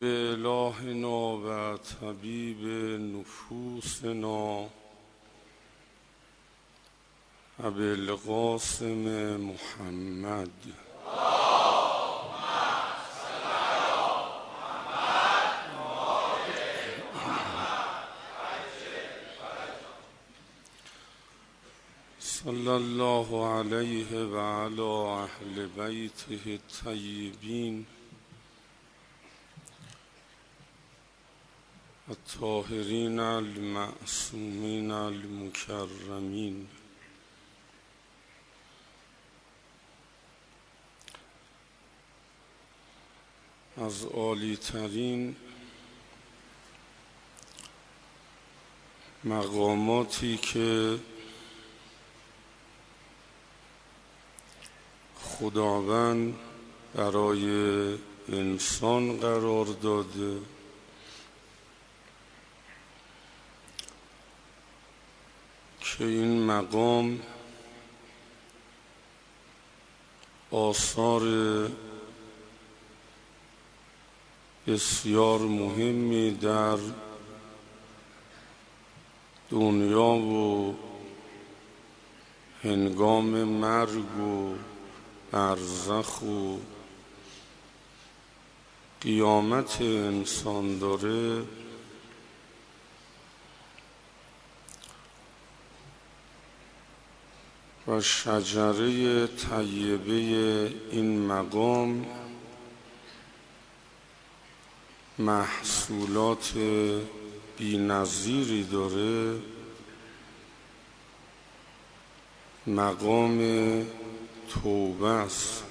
به الهنا و طبیب نفوسنا ابوالقاسم محمد صلی الله علیه و علی اهل بیته الطیبین الطاهرین المعصومین المکرمین. از عالی ترین مقاماتی که خداوند برای انسان قرار داده که این مقام آثار بسیار مهمی در دنیا و هنگام مرگ و برزخ و قیامت انسان داره، و شجره طیبه این مقام محصولات بی‌نظیری داره. مقام توبه است.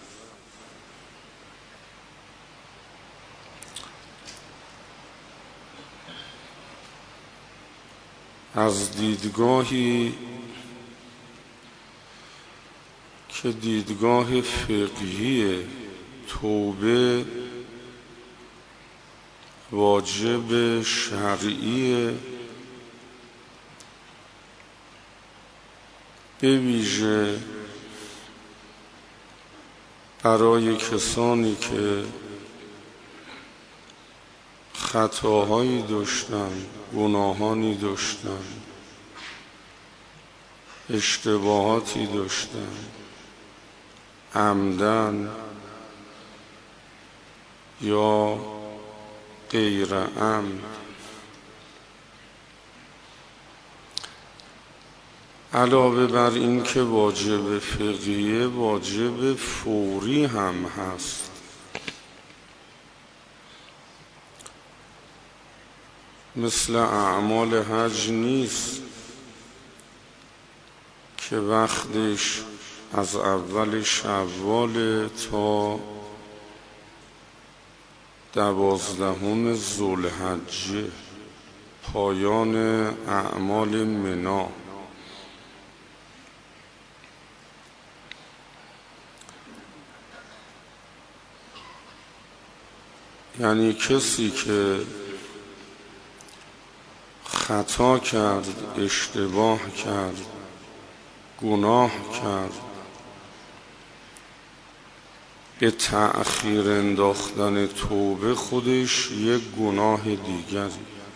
از دیدگاهی که دیدگاه فقهی توبه واجب شرعی، به ویژه برای کسانی که خطاهایی داشتن، گناهانی داشتن، اشتباهاتی داشتن، عمدن یا غیر عمد. علاوه بر این که واجب فقهیه، واجب فوری هم هست. مثل اعمال حج نیست که وقتش از اول شوال تا 12 ذوالحجه، پایان اعمال منی. یعنی کسی که خطا کرد، اشتباه کرد، گناه کرد، به تأخیر انداختن توبه خودش یک گناه دیگری.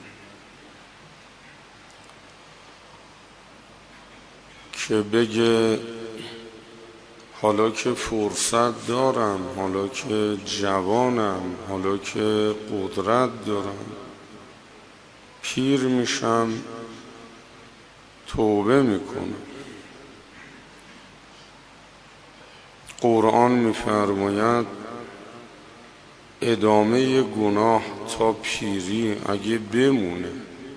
که بگه حالا که فرصت دارم، حالا که جوانم، حالا که قدرت دارم، پیر میشم، توبه میکنم. قرآن میفرماید ادامه گناه تا پیری اگه بمونه،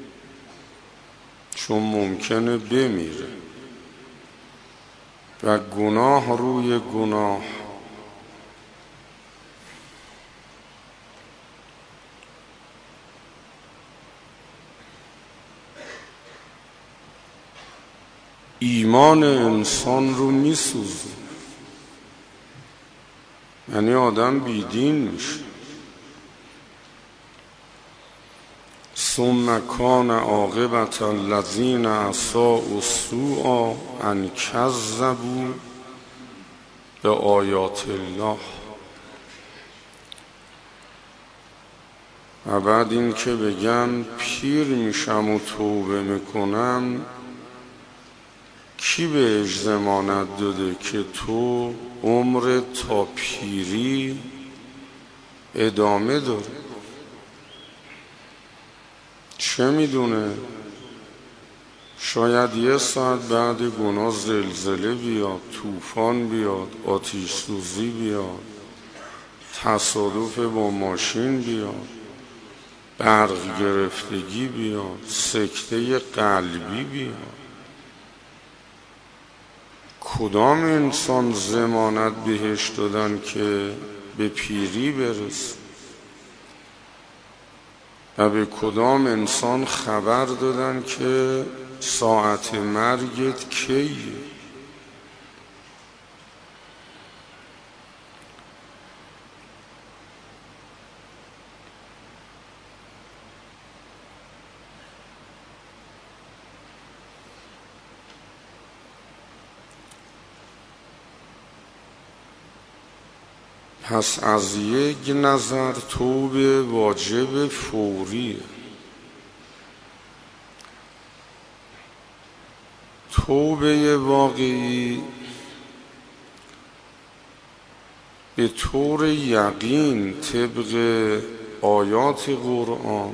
چون ممکنه بمیره، و گناه روی گناه ایمان انسان رو میسوزه. یعنی آدم بیدین میشه. ثم کان عاقبة الذین اساءوا السوء ان کذبوا به آیات الله. و بعد این که بگن پیر میشم و توبه میکنم، کی بهش ضمانت داده که تو عمر تا پیری ادامه داره؟ چه میدونه؟ شاید یه ساعت بعد گناه زلزله بیاد، طوفان بیاد، آتش سوزی بیاد، تصادف با ماشین بیاد، برق گرفتگی بیاد، سکته قلبی بیاد. کدام انسان ضمانت بهش دادن که به پیری برسه؟ و به کدام انسان خبر دادن که ساعت مرگت کیه؟ پس از یک نظر توبه واجب فوریه. توبه واقعی به طور یقین طبق آیات قرآن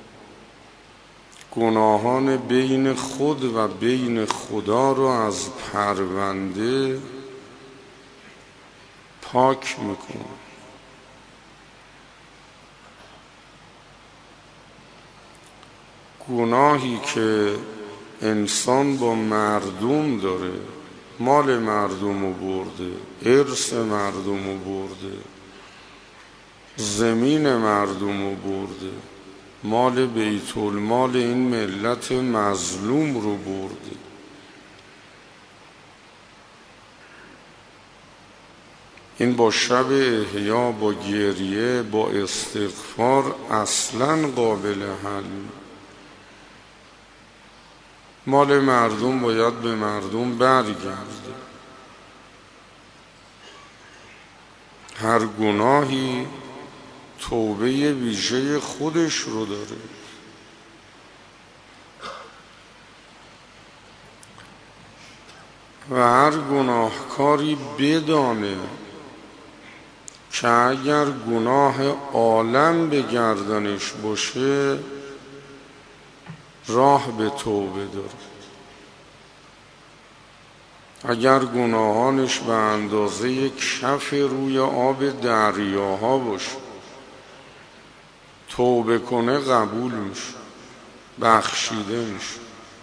گناهان بین خود و بین خدا رو از پرونده پاک میکنه. گناهی که انسان با مردم داره، مال مردم رو برده، ارث مردم رو برده، زمین مردم رو برده، مال بیت المال این ملت مظلوم رو برده، این با شب احیا، با گریه، با استغفار اصلاً قابل حل. مال مردم باید به مردم برگرده. هر گناهی توبه ویژه خودش رو داره. و هر گناهکاری بدانه که اگر گناه عالم به گردنش باشه راه به توبه داره. اگر گناهانش به اندازه کف روی آب دریاها باشه توبه کنه قبول میشه، بخشیده میشه.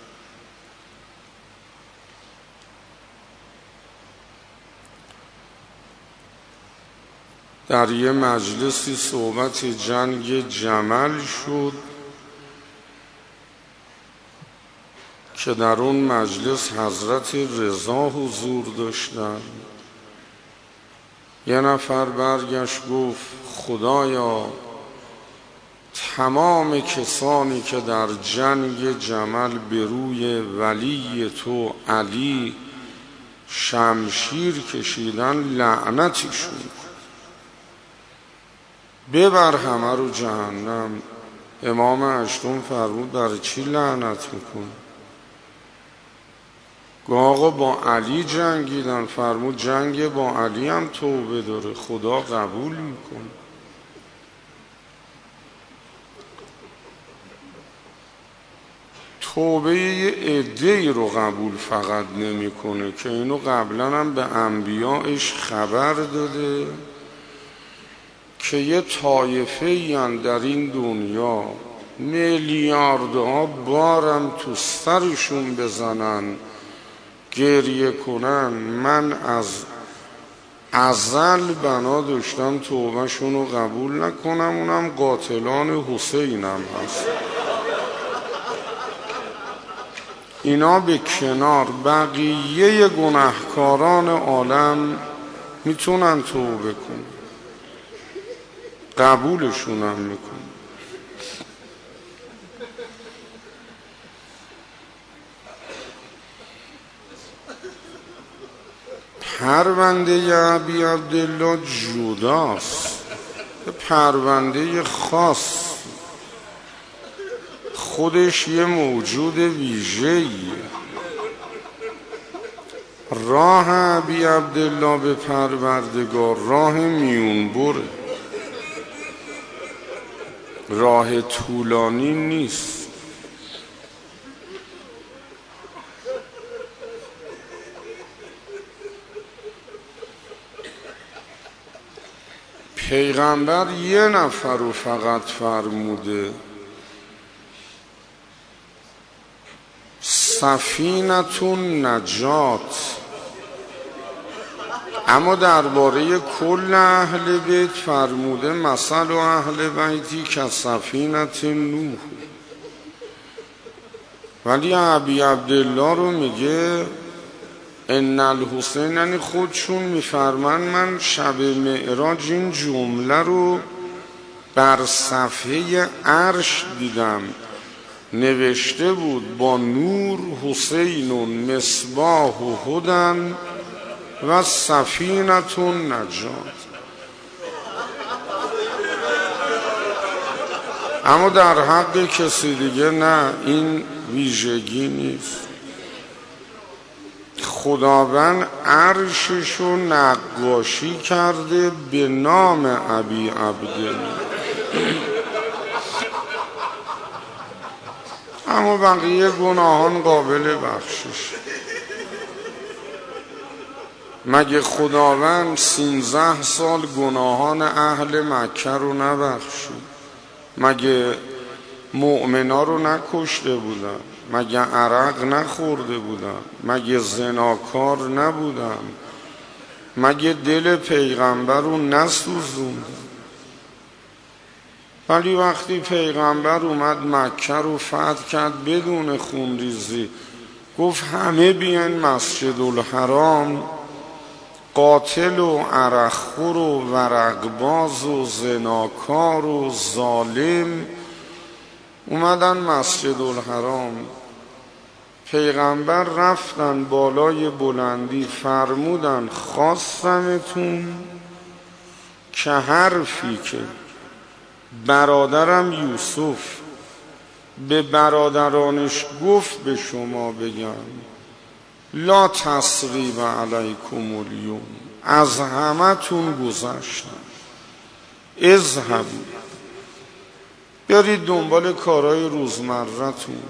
در یه مجلسی صحبت جنگ جمل شد که در اون مجلس حضرت رضا حضور داشتن. یه نفر برگشت گفت خدایا تمام کسانی که در جنگ جمل به روی ولی تو علی شمشیر کشیدن لعنتشون، ببر همه رو جهنم. امام هشتم فرمود برای چی لعنت میکن؟ آقا با علی جنگیدن. فرمود جنگ با علی هم توبه داره، خدا قبول میکن. توبه یه عده‌ای رو قبول فقط نمیکنه که اینو قبلا هم به انبیایش خبر داده که یه طایفه‌ای در این دنیا میلیاردها بارم تو سرشون بزنن گریه کنن، من از ازل بنا داشتم توبه شونو قبول نکنم، اونم قاتلان حسینم هست. اینا به کنار، بقیه گناهکاران عالم میتونن توبه کنن، قبولشون هم میکنن. پرونده ابی عبدالله جداست، پرونده خاص. خودش یه موجود ویژه‌ایه. راه ابی عبدالله به پروردگار راه میونبره، راه طولانی نیست. پیغمبر یه نفر رو فقط فرموده، سفینة النجات، اما درباره کل اهل بیت فرموده مثل اهل بیتی که سفینة نوح. ولی ابی عبدالله رو میگه ان الحسین، یعنی خودشون میفرمان من شب معراج این جمله رو بر صفحه عرش دیدم، نوشته بود با نور حسین مصباح هدی و سفینة النجات. اما در حق کسی دیگه نه، این ویژگی نیست. خداوند عرششو نقاشی کرده به نام ابی عبدالله، اما بقیه گناهان قابل بخشش. مگه خداوند 13 سال گناهان اهل مکه رو نبخشید؟ مگه مؤمنا رو نکشته بودن؟ مگه عرق نخورده بودن؟ مگه زناکار نبودن؟ مگه دل پیغمبر رو نسوزوندن؟ ولی وقتی پیغمبر اومد مکه رو فتح کرد بدون خونریزی، گفت همه بیان مسجد الحرام، قاتل و عرقخور و ورقباز و زناکار و ظالم اومدن مسجد الحرام. پیغمبر رفتن بالای بلندی فرمودن خواستمتون که حرفی که برادرم یوسف به برادرانش گفت به شما بگم، لا تثریب علیکم الیوم، از همه تون گذشتم، اذهبوا، برید دنبال کارهای روزمرتون،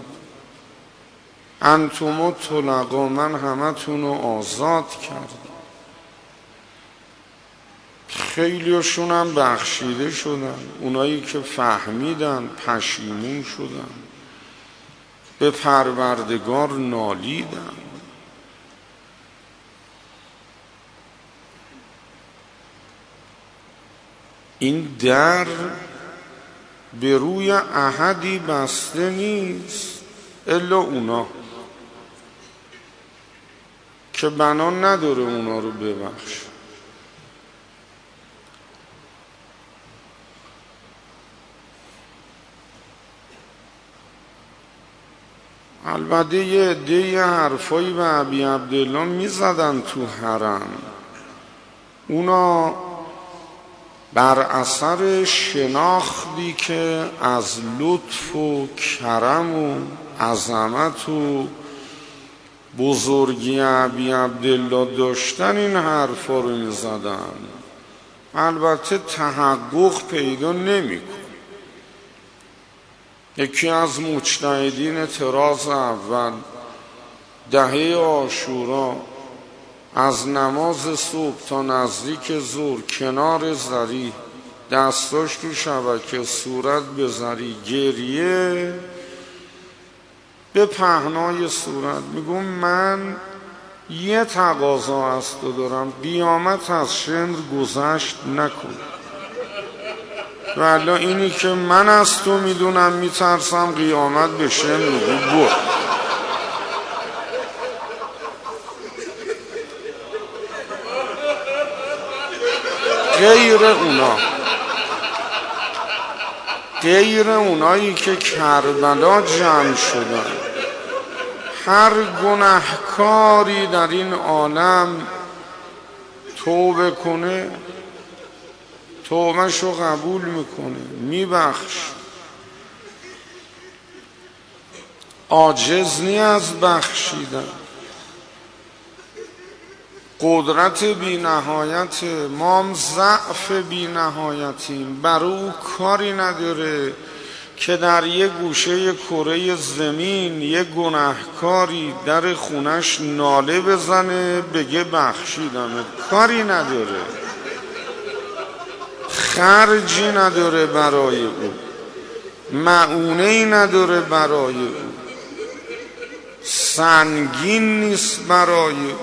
انتم طلقا، من همه تون رو آزاد کردم. خیلیشون هم بخشیده شدن، اونایی که فهمیدن پشیمون شدن، به پروردگار نالیدن. این در به روی احدی بسته نیست الا اونا که بنا نداره اونا رو ببخش. البته یه عده حرفایی به ابی عبدالله میزدن تو حرم، اونا بر اثر شناختی که از لطف و کرم و عظمت و بزرگی ابی عبدالله داشتن این حرفا رو میزدن. البته تحقق پیدا نمیکنه. یکی از مجتهدین طراز اول دهه عاشورا از نماز صبح تا نزدیک ظهر کنار زری دستاش تو شبکه، صورت به زری، گریه به پهنای صورت، میگم من یه تقاضا از تو دارم، قیامت از شمر گذشت نکن. والا اینی که من از تو میدونم میترسم قیامت به شمر میگی برو. غیر اونایی که کربلا جمع شدن، هر گناهکاری در این عالم توبه کنه توبهشو قبول میکنه، میبخش. عاجز نی از بخشیدن. قدرت بی نهایت، ما هم ضعف بی نهایتیم. بر او کاری نداره که در یه گوشه کره زمین یه گناهکاری در خونش ناله بزنه بگه بخشیدمت. کاری نداره، خرجی نداره برای او، معونه‌ای نداره برای او، سنگین نیست برای او.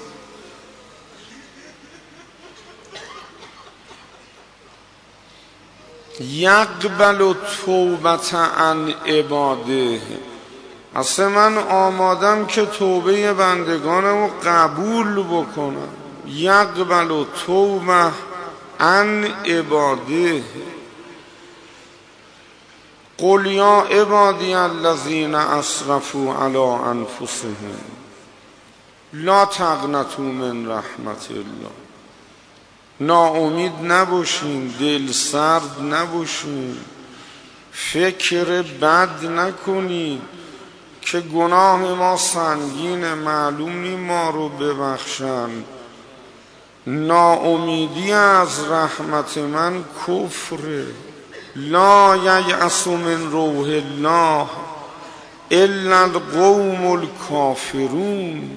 یقبل توبة عن عباده. اصلا من آمادم که توبه بندگانم رو قبول بکنم. یقبل توبة عن عباده. قل یا عبادی الذین اسرفوا علی انفسهم لا تقنطوا من رحمت الله. ناامید نباشین، دل سرد نباشین، فکر بد نکنید که گناه ما سنگینه، معلوم نی ما رو ببخشن. ناامیدی از رحمت من کفره. لا ییأس من روح الله الا القوم الکافرون.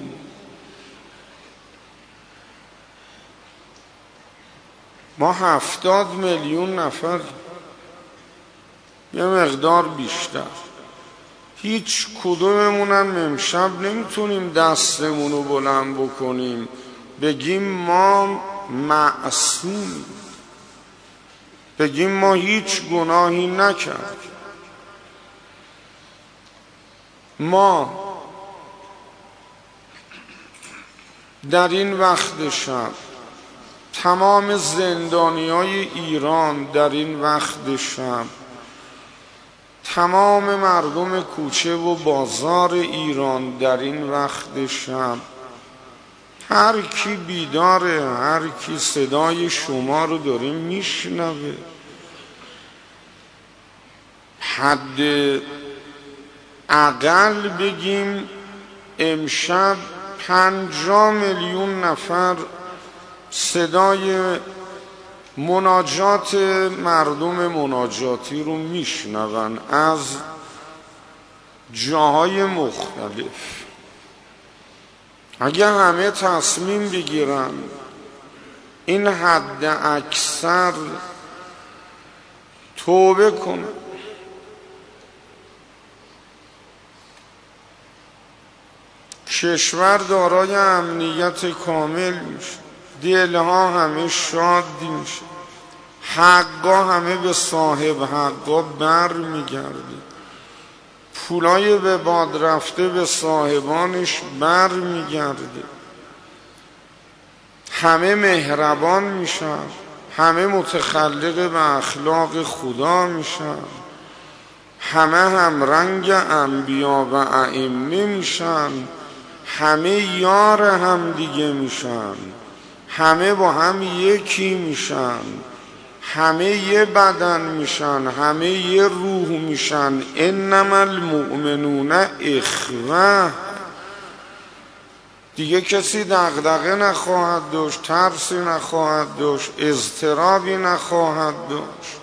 ما 70 میلیون نفر، یه مقدار بیشتر، هیچ کدوممونم امشب نمیتونیم دستمونو بلند بکنیم بگیم ما معصومیم، بگیم ما هیچ گناهی نکرد. ما در این وقت شب، تمام زندانیای ایران در این وقت شب، تمام مردم کوچه و بازار ایران در این وقت شب، هر کی بیداره، هر کی صدای شما رو داره میشنوه، حد اقل بگیم امشب 50 میلیون نفر صدای مناجات مردم مناجاتی رو میشنون از جاهای مختلف. اگه همه تصمیم بگیرن این حد اکثر توبه کنن، کشور دارای امنیت کامل میشه، دلها همه شاد میشه، حقا همه به صاحب حقا بر میگرده، پولای به باد رفته به صاحبانش بر میگرده، همه مهربان میشن، همه متخلق به اخلاق خدا میشن، همه هم رنگ انبیا و ائمه میشن، همه یار هم دیگه میشن، همه با هم یکی میشن، همه یه بدن میشن، همه یه روح میشن. انما المؤمنون اخوه. دیگه کسی دغدغه نخواهد داشت، ترسی نخواهد داشت، اضطرابی نخواهد داشت.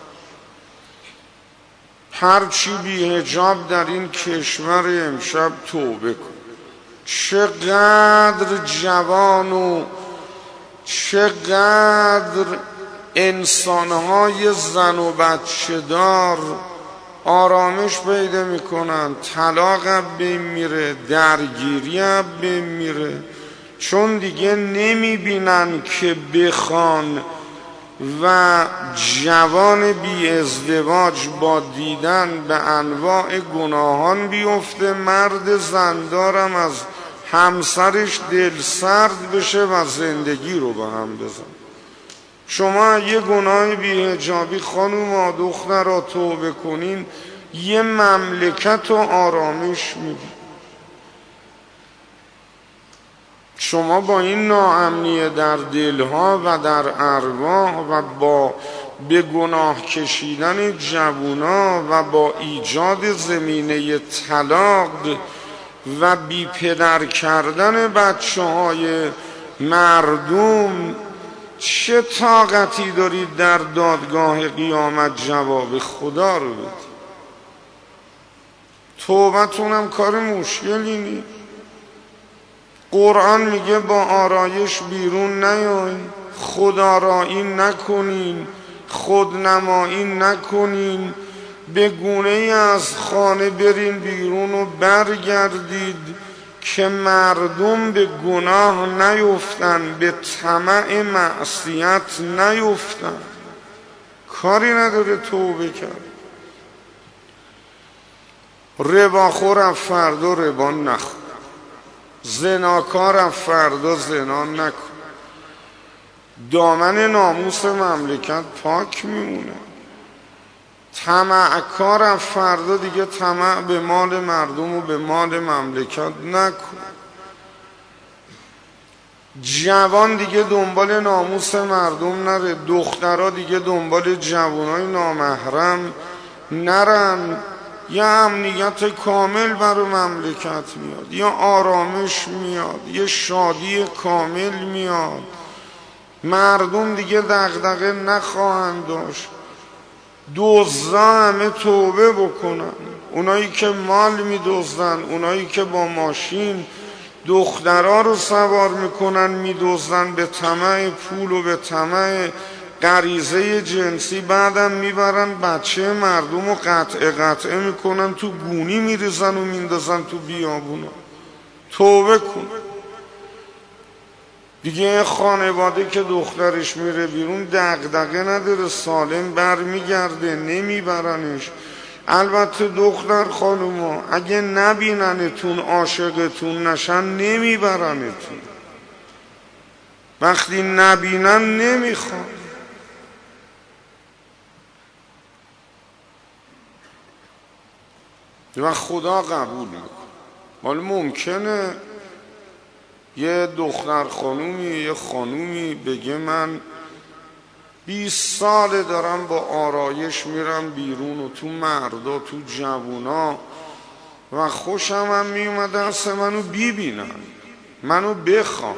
هرچی بی حجاب در این کشور امشب توبه کن. چقدر جوان و چقدر انسانهای زن و بچه دار آرامش پیدا میکنن، طلاق هم بین میره، درگیری هم بین میره، چون دیگه نمیبینن که بخوان و جوان بی ازدواج با دیدن به انواع گناهان بیفته، مرد زندارم از همسرش دل سرد بشه و زندگی رو به هم بزن. شما یه گناه بی‌حجابی خانوما دخترها توبه کنین، یه مملکت و آرامش میدید. شما با این ناامنی در دلها و در ارواح و با به گناه کشیدن جوونا و با ایجاد زمینه طلاق و بی پدر کردن بچه های مردم چه طاقتی دارید در دادگاه قیامت جواب خدا رو بدید؟ توبتونم کار مشکلی نیست. قرآن میگه با آرایش بیرون نیاین، خودآرایی نکنین، خودنمایی نکنین، به گونه ای از خانه برین بیرون و برگردید که مردم به گناه نیفتن، به طمع معصیت نیفتن. کاری نداره توبه کرد. رباخور از فردا ربا نخور، زناکار از فردا زنا نکن. دامن ناموس مملکت پاک میمونه. طمعکار از فردا دیگه طمع به مال مردم و به مال مملکت نکن. جوان دیگه دنبال ناموس مردم نره، دخترها دیگه دنبال جوانای نامحرم نرن. یه امنیت کامل برای مملکت میاد، یه آرامش میاد، یه شادی کامل میاد. مردم دیگه دغدغه نخواهند داشت. دزدا همه توبه بکنن، اونایی که مال میدزدن، اونایی که با ماشین دخترها رو سوار میکنن میدزدن به طمع پول و به طمع غریزه جنسی، بعدم میبرن بچه مردم رو قطعه میکنن، تو گونی میریزن و میندازن تو بیابونا. توبه کن دیگه. خانواده که دخترش میره بیرون دغدغه نداره، سالم برمیگرده، نمیبرنش. البته دختر خانوما اگه نبیننتون، عاشقتون نشن، نمیبرنتون. وقتی نبینن نمیخوان. و خدا قبول میکنه. حالا ممکنه یه دختر خانومی، یه خانومی بگه من 20 ساله دارم با آرایش میرم بیرون و تو مردا، تو جوونا، و خوشم هم میومده است منو ببینن، منو بخوان.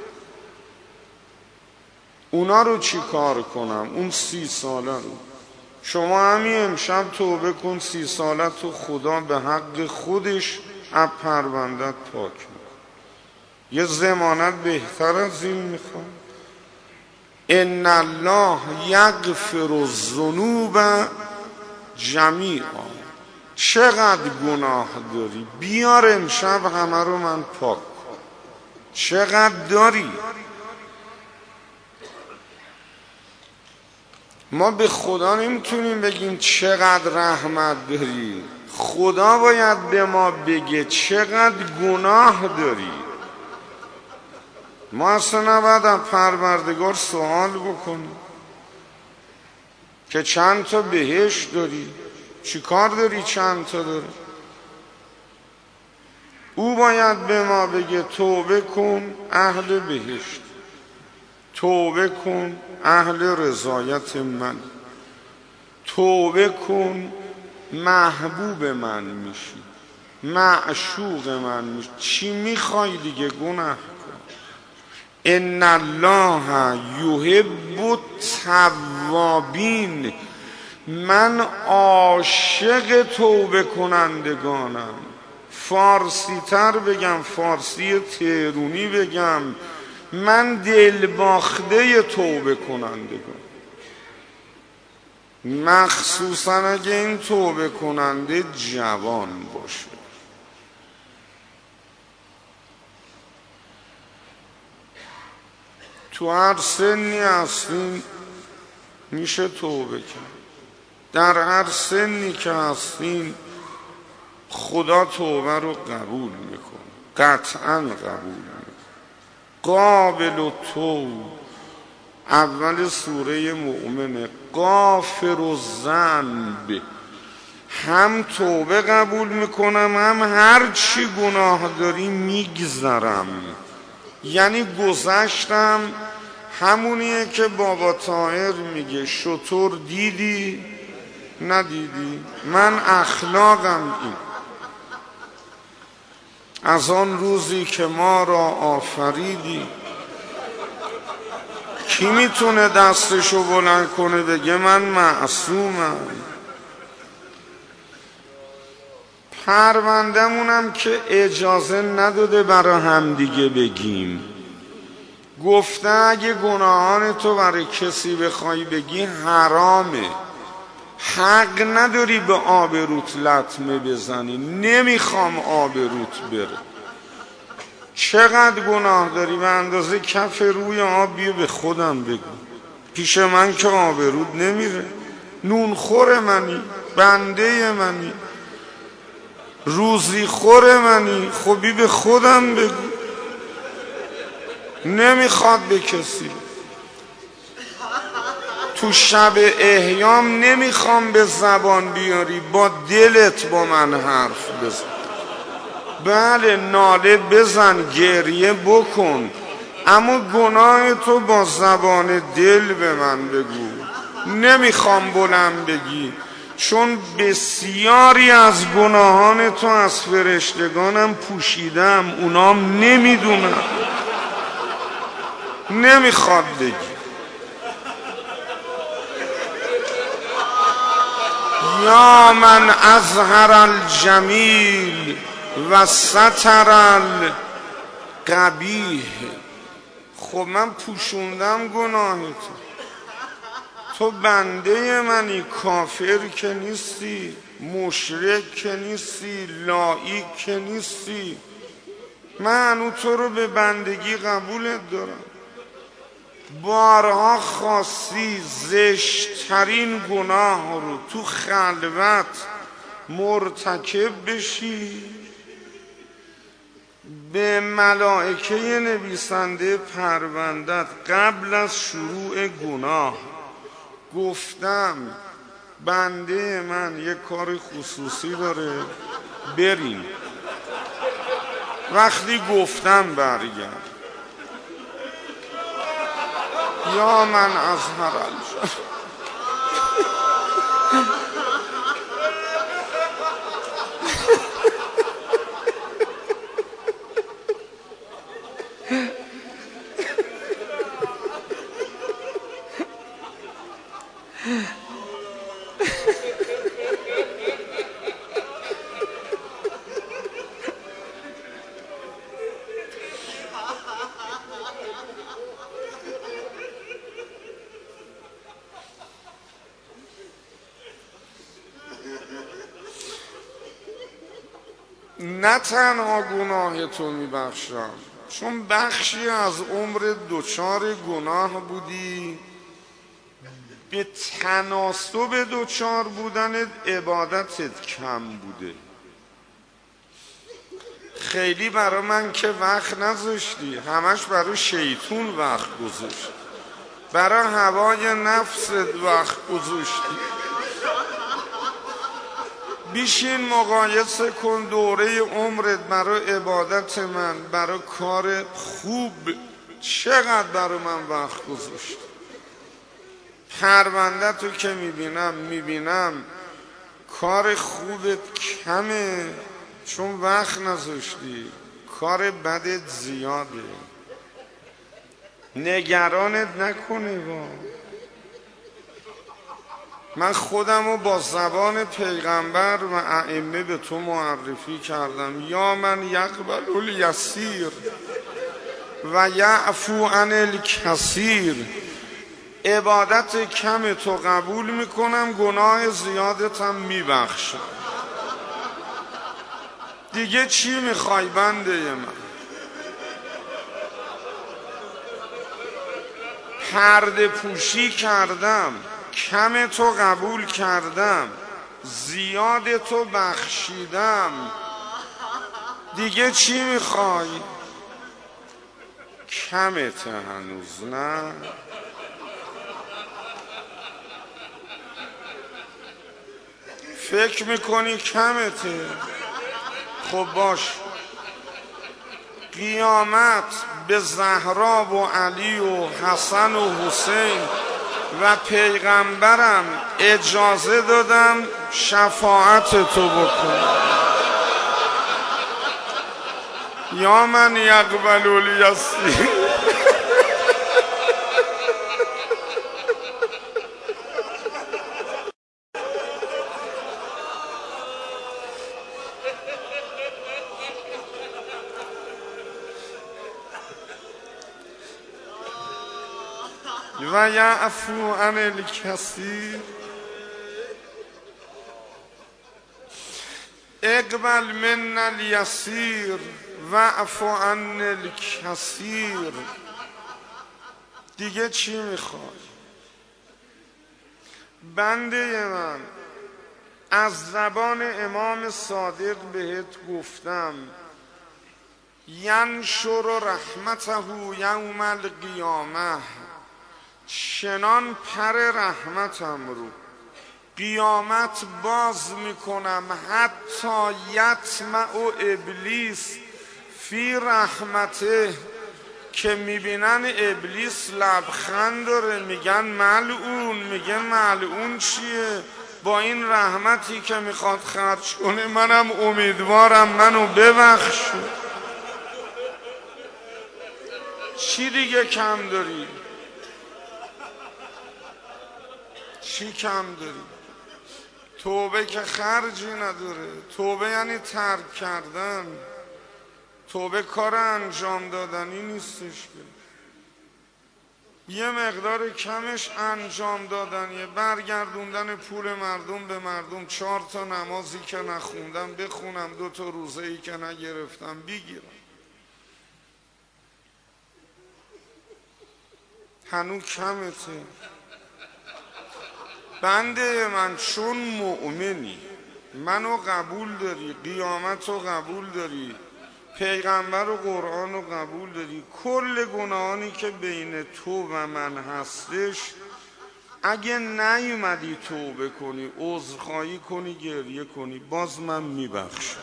اونا رو چی کار کنم؟ اون 30 ساله رو. شما همین امشب توبه کن، 30 ساله تو خدا به حق خودش از پروندت پاک میکن. یه ضمانت بهتر از این میخوام. ان الله یغفر الذنوب جمیعا. چقدر گناه داری؟ بیار امشب همه رو من پاک کن. چقدر داری؟ ما به خدا نمیتونیم بگیم چقدر رحمت داری. خدا باید به ما بگه چقدر گناه داری. ما اصلا نباید از پروردگار سوال بکنیم که چند تا بهشت داری، چی کار داری چند تا داری. او باید به ما بگه توبه کن اهل بهشت، توبه کن اهل رضایت من، توبه کن محبوب من میشی، معشوق من میشی. چی میخوای دیگه؟ گناه کن. ان الله یحب التوابین. من عاشق توبه کنندگانم. فارسی تر بگم، فارسی تهرونی بگم، من دلباخته توبه کنندگان. مخصوصا اگه این توبه کننده جوان باشه. تو هر سنی هستین میشه توبه کرد. در هر سنی که هستین خدا توبه رو قبول میکنه، قطعا قبول میکنه. قابل و توب، اول سوره مؤمنه. غافر الذنب، هم توبه قبول میکنم، هم هر چی گناه داری میگذرم. یعنی گذشتم همونیه که بابا طاهر میگه شتر دیدی ندیدی؟ من اخلاقم این. از آن روزی که ما را آفریدی کی میتونه دستشو بلند کنه بگه من معصومم؟ پروندمونم که اجازه نداده برا همدیگه بگیم. گفته اگه گناهان تو برای کسی بخوای بگی حرامه، حق نداری به آبروت لطمه بزنی. نمیخوام آبروت بره. چقدر گناه داری به اندازه کف روی آب بیا به خودم بگو. پیش من که آبروت نمیره. نونخور منی، بنده منی، روزی خور منی، خبی به خودم بگو. نمیخواد به کسی. تو شب احیام نمیخوام به زبان بیاری، با دلت با من حرف بزن. بله ناله بزن، گریه بکن، اما گناه تو با زبان دل به من بگو. نمیخوام بلند بگی، چون بسیاری از گناهان تو از فرشتگانم پوشیدم، اونام نمیدونم. نمیخواد بگی. یا من اظهر الجمیل و ستر القبیح. خب من پوشوندم گناه تو بنده منی، کافر که نیستی، مشرک که نیستی، لایق که نیستی. من تو رو به بندگی قبولت دارم. بارها خواستی زشترین گناه رو تو خلوت مرتکب بشی، به ملائکه نویسنده پروندت قبل از شروع گناه گفتم بنده من یک کار خصوصی داره بریم. وقتی گفتم برگرد. یا من اظهر الجمیل. نه تنها گناه تو میبخشم، چون بخشی از عمر دوچار گناه بودی، به تناسب دوچار بودنت عبادتت کم بوده. خیلی برای من که وقت نذاشتی، همش برای شیطون وقت گذاشتی، برای هوای نفست وقت گذاشتی. بیشین مقایسه کن دوره عمرت برای عبادت من، برای کار خوب چقدر برای من وقت گذاشت. پروندت رو که میبینم کار خوبت کمه، چون وقت نذاشتی. کار بدت زیاده. نگرانت نکنه. من خودم رو با زبان پیغمبر و ائمه به تو معرفی کردم. یا من یقبل الیسیر و یعفو عن الکثیر. عبادت کم تو قبول میکنم، گناه زیادتم میبخشم. دیگه چی میخوای بنده من؟ پرده پوشی کردم، کم تو قبول کردم، زیاد تو بخشیدم. دیگه چی میخوای؟ کمته هنوز نه؟ فکر میکنی کمته؟ خب باش، قیامت به زهرا و علی و حسن و حسین و پیغمبرم اجازه دادم شفاعت تو بکنم. یا من یقبل الیسیر. و یعفو عن الکثیر. اقبل من الیسیر واعف عن الکثیر. دیگه چی میخوای؟ بنده من از زبان امام صادق بهت گفتم ینشر رحمته یوم القیامه، چنان پر رحمتم رو قیامت باز میکنم حتی یطمع ابلیس فی رحمته، که میبینن ابلیس لبخند داره میگن ملعون. میگه ملعون چیه؟ با این رحمتی که میخواد خرج کنه منم امیدوارم منو ببخش. چی دیگه کم داری؟ چی کم داری؟ توبه که خرجی نداره. توبه یعنی ترک کردن. توبه کار انجام دادنی نیستش که. یه مقدار کمش انجام دادنیه، برگردوندن پول مردم به مردم. 4 تا نمازی که نخوندم بخونم، 2 تا روزه‌ای که نگرفتم بگیرم. هنوز کمته. بنده من چون مؤمنی، منو قبول داری، قیامت رو قبول داری، پیغمبر و قرآن رو قبول داری، کل گناهانی که بین تو و من هستش اگه نیومدی توبه کنی، عذرخواهی کنی، گریه کنی، باز من میبخشم.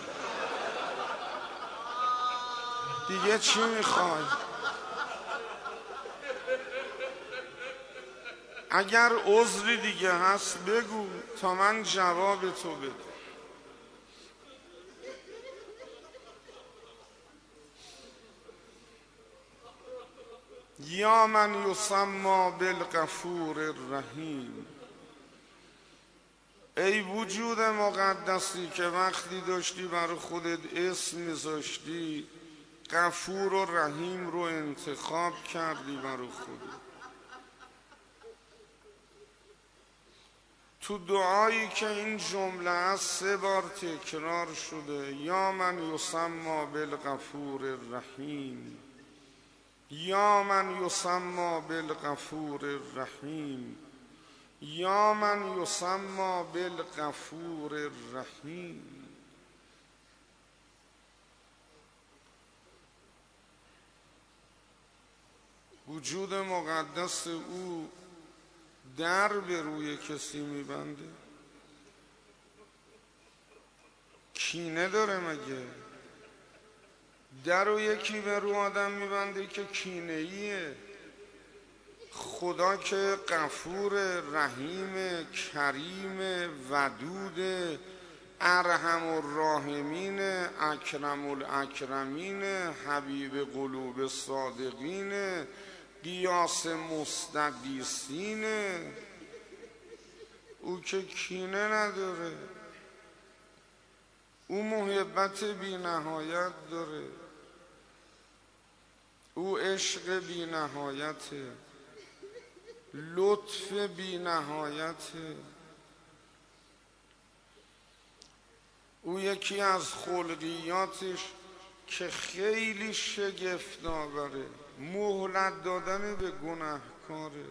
دیگه چی میخوای؟ اگر عذری دیگه هست بگو تا من جواب تو بدم. یا من یسمی بالغفور الرحیم. ای وجود مقدسی که وقتی داشتی برای خودت اسم میذاشتی غفور و رحیم رو انتخاب کردی برای خودت. تو دعایی که این جمله از 3 بار تکرار شده، یا من یسمی بالغفور الرحیم، یا من یسمی بالغفور الرحیم، یا من یسمی بالغفور الرحیم. وجود مقدس او در به روی کسی میبنده؟ کینه داره مگه؟ در رو یکی به رو آدم میبنده که کینه ایه. خدا که غفور، رحیم، کریم، ودود، ارحم الراحمین، اکرم الاکرمین، حبیب قلوب الصادقین، قیاس مستقیسین. او که کینه نداره، او محبت بی نهایت داره، او عشق بی نهایته، لطف بی نهایته. او یکی از خلقیاتش که خیلی شگفت آوره مهلت دادن به گناهکاره.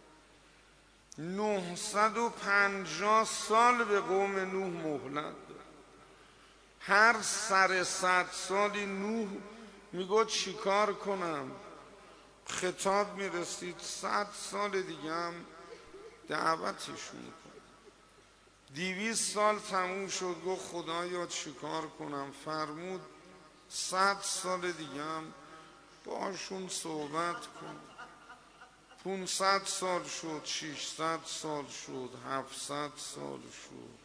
950 سال به قوم نوح مهلت داد. هر سر 100 سالی نوح میگفت چیکار کنم؟ خطاب میرسید 100 سال دیگه هم دعوتشون کنم. 200 سال تموم شد، گفت خدایا چیکار کنم؟ فرمود 100 سال دیگه هم باشون صحبت کن. 500 سال شد، 600 سال شد، 700 سال شد.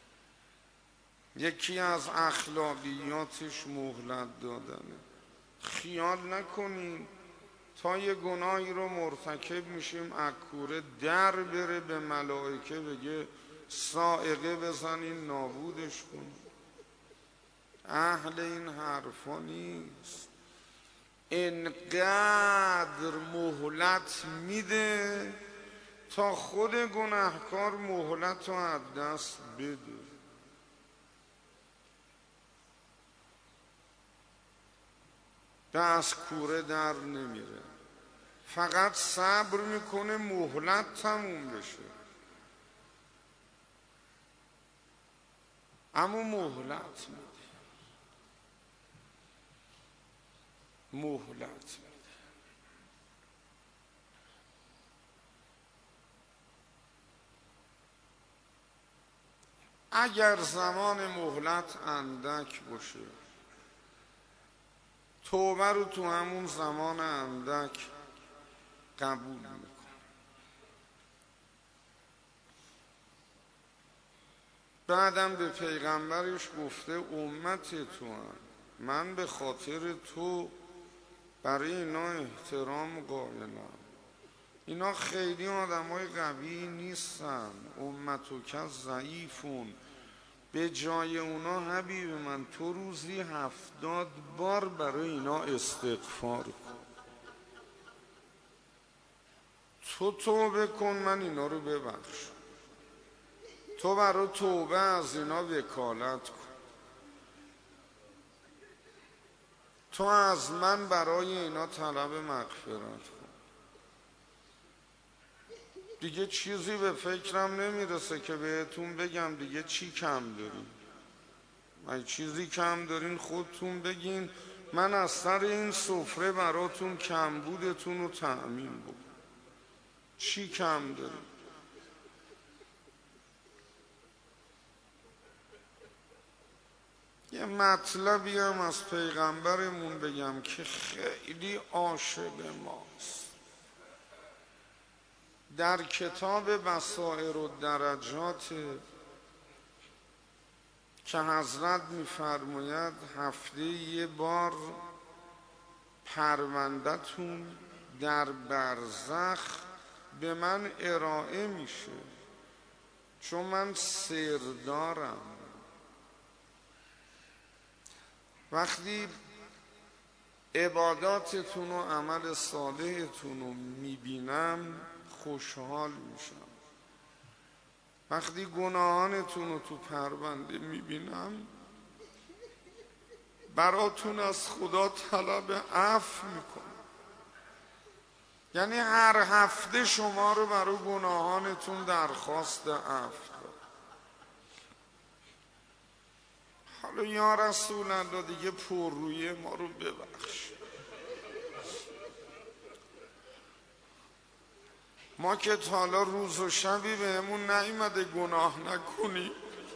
یکی از اخلاقیاتش مهلت دادنه. خیال نکنین تا یه گناهی رو مرتکب میشیم اکوره در بره به ملائکه بگه صاعقه بزنین نابودش کن. اهل این حرفا نیست. انقدر مهلت میده تا خود گناهکار مهلت رو از دست بده. دست کوره در نمیره، فقط صبر میکنه مهلت تموم بشه. اما مهلت میده، مهلت میده. اگر زمان مهلت اندک باشه، توبه رو تو همون زمان اندک قبول میکنه. بعدم به پیغمبرش گفته امت تو هم. من به خاطر تو برای اینا احترام قائلم. اینا خیلی آدمای قوی نیستن. امتو که ضعیفون. به جای اونا حبیب من تو روزی 70 بار برای اینا استغفار کن. تو توبه کن من اینا رو ببخش. تو برای توبه از اینا وکالت کن. تو از من برای اینا طلب مغفرت کن. دیگه چیزی به فکرم نمیرسه که بهتون بگم دیگه چی کم دارین. اگه چیزی کم دارین خودتون بگین، من از سر این سفره براتون کمبودتون رو تأمین بکنم. چی کم دارین؟ یه مطلبی هم از پیغمبرمون بگم که خیلی عاشق ماست. در کتاب بصائر الدرجات که حضرت میفرماید هفته یه بار پرونده‌تون در برزخ به من ارائه میشه، چون من سردارم. وقتی عباداتتون و عمل صالحتون رو میبینم خوشحال میشم. وقتی گناهانتون رو تو پرونده میبینم براتون از خدا طلب عفو میکنم. یعنی هر هفته شما رو برای گناهانتون درخواست عفو دارم. حالا یا رسول الله دیگه پررویی ما رو ببخش. ما که تا حالا روز و شبی بهمون نیومده گناه نکنی.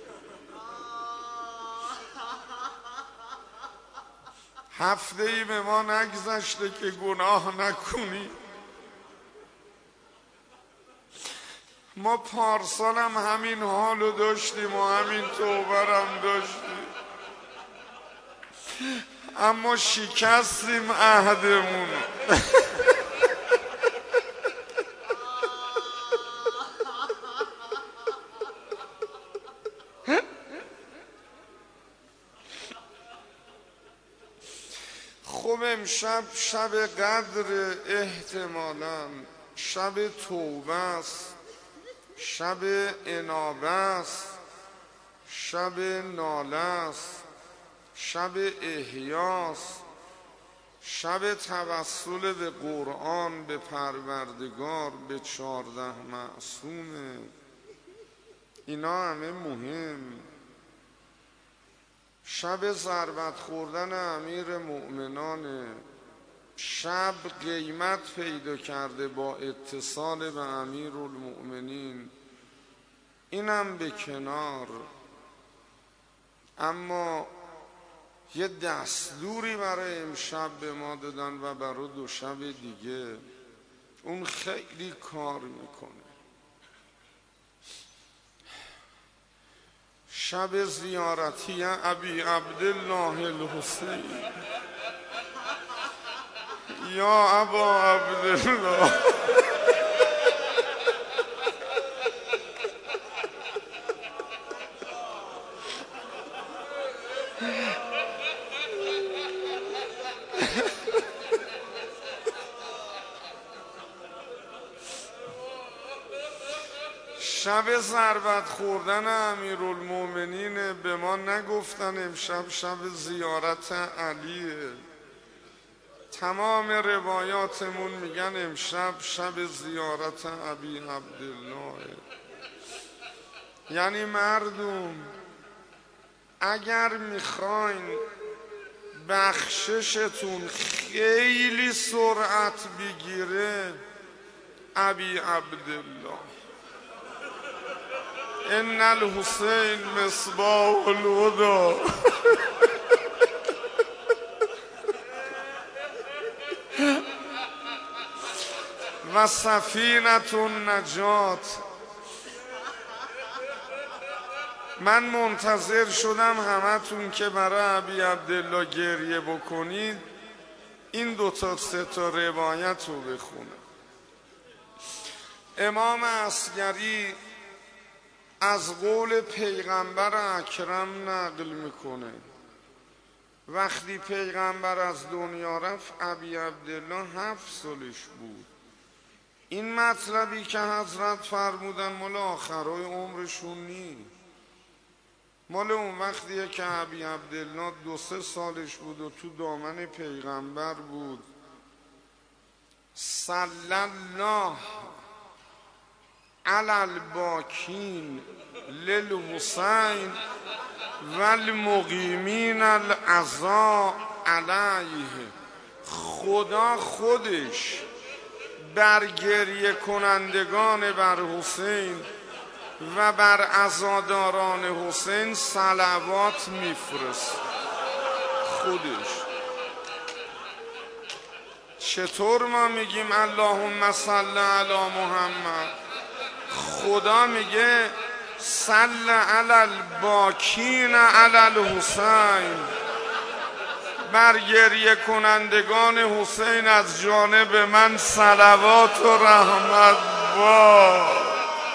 هفته ای به ما نگذشته که گناه نکنی. ما پارسال هم همین حالو داشتیم و همین توبرم داشتیم، اما شکستیم عهدمون. خب امشب شب قدر، احتمالاً شب توبه است، شب انابه است، شب ناله است، شب احیاست، شب توسل به قرآن، به پروردگار، به 14 معصومه. اینا همه مهم. شب ضربت خوردن امیر مؤمنانه. شب قیمت پیدا کرده با اتصال به امیر المؤمنین. اینم به کنار، اما یه دستوری برای امشب به ما دادن و برای 2 شب دیگه. اون خیلی کار میکنه. شب زیارتی ابی عبدالله الحسین. یا ابا عبدالله. شب ضربت خوردن امیرالمومنین. به ما نگفتن امشب شب زیارت علیه. تمام روایاتمون میگن امشب شب زیارت ابی عبدالله. یعنی مردم اگر میخواین بخششتون خیلی سرعت بگیره، ابی عبدالله ان الحسین مصباح الهدی. و سفینة النجات. من منتظر شدم همتون که برای ابی عبدالله گریه بکنید این 2 تا 3 تا روایت رو بخونم. امام عسگری از قول پیغمبر اکرم نقل میکنه. وقتی پیغمبر از دنیا رفت ابی عبدالله 7 سالش بود. این مطلبی که حضرت فرمودن مال آخرای عمرشون نی، مال اون وقتیه که ابی عبدالله 2-3 سالش بود و تو دامن پیغمبر بود. صلی الله علی الباکین للحسین و المقیمین العزا علیه. خدا خودش بر گریه کنندگان بر حسین و بر عزاداران حسین صلوات میفرست. خودش. چطور ما میگیم اللهم صل علی محمد؟ خدا میگه صل علی الباکین علی الحسین. بر گریه کنندگان حسین از جانب من صلوات و رحمت باد.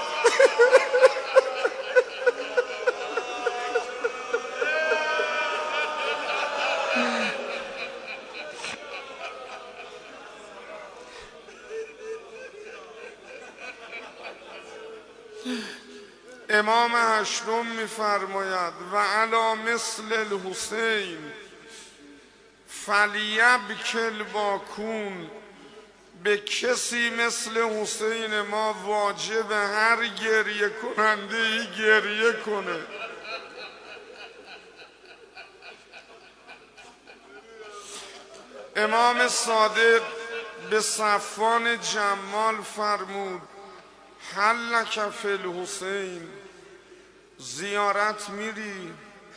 امام هشتم میفرماید و علی مثل الحسین فلیبک الباکون. به کسی مثل حسین ما واجب هر گریه کننده ای گریه کنه. امام صادق به صفوان جمال فرمود هل لک فی الحسین. زیارت میری؟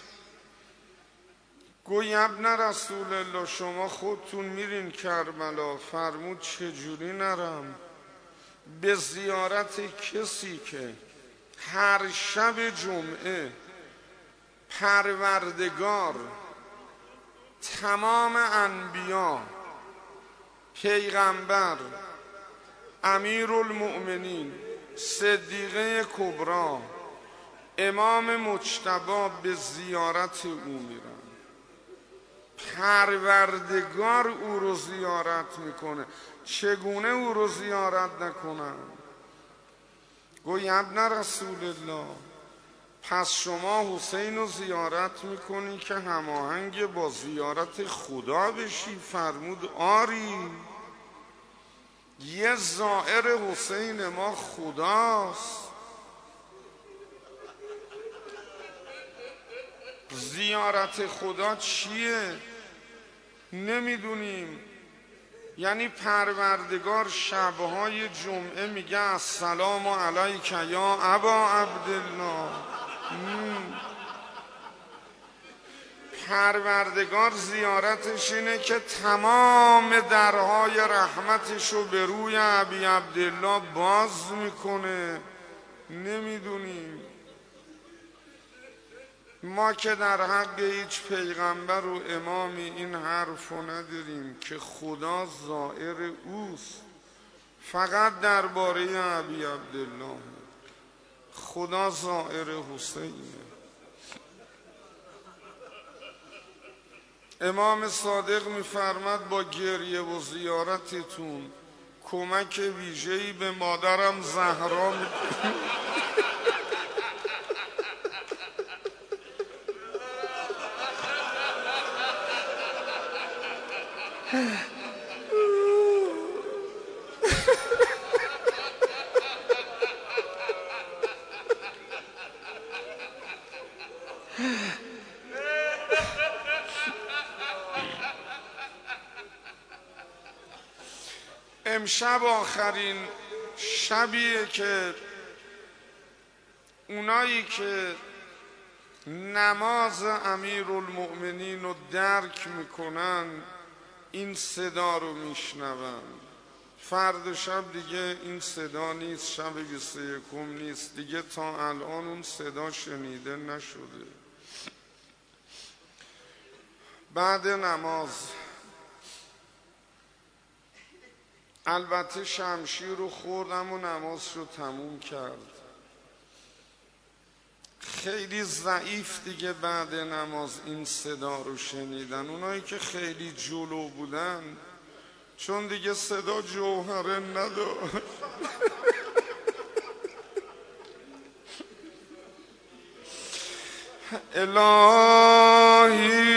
گوی ابن رسول الله شما خودتون میرین کربلا. فرمود چجوری نرم؟ به زیارت کسی که هر شب جمعه پروردگار تمام انبیا، پیغمبر، امیرالمؤمنین، صدیقه کبری، امام مجتبی به زیارت او میرن. پروردگار او رو زیارت میکنه. چگونه او رو زیارت نکنن؟ گوی ابن رسول الله پس شما حسین رو زیارت میکنی که هماهنگ با زیارت خدا بشی؟ فرمود آری. یه زائر حسین ما خداست. زیارت خدا چیه؟ نمیدونیم. یعنی پروردگار شبهای جمعه میگه السلام علیک یا ابا عبدالله. پروردگار زیارتش اینه که تمام درهای رحمتشو به روی ابی عبدالله باز میکنه. نمیدونیم ما که در حق هیچ پیغمبر و امامی این حرفو نداریم که خدا زائر اوست، فقط درباره ابی عبدالله خدا زائر حسینه. امام صادق میفرماد با گریه و زیارتتون کمک ویژه‌ای به مادرم زهرا میکنه. امشب آخرین شبیه که اونایی که نماز امیرالمؤمنین رو درک میکنن این صدا رو میشنون. فردا شب دیگه این صدا نیست، شب 21 نیست دیگه، تا الان اون صدا شنیده نشده. بعد نماز البته شمشیر رو خوردم و نماز رو تموم کرد. خیلی ضعیف دیگه بعد نماز این صدا رو شنیدن. اونایی که خیلی جلو بودن چون دیگه صدا جوهره نداشت الهی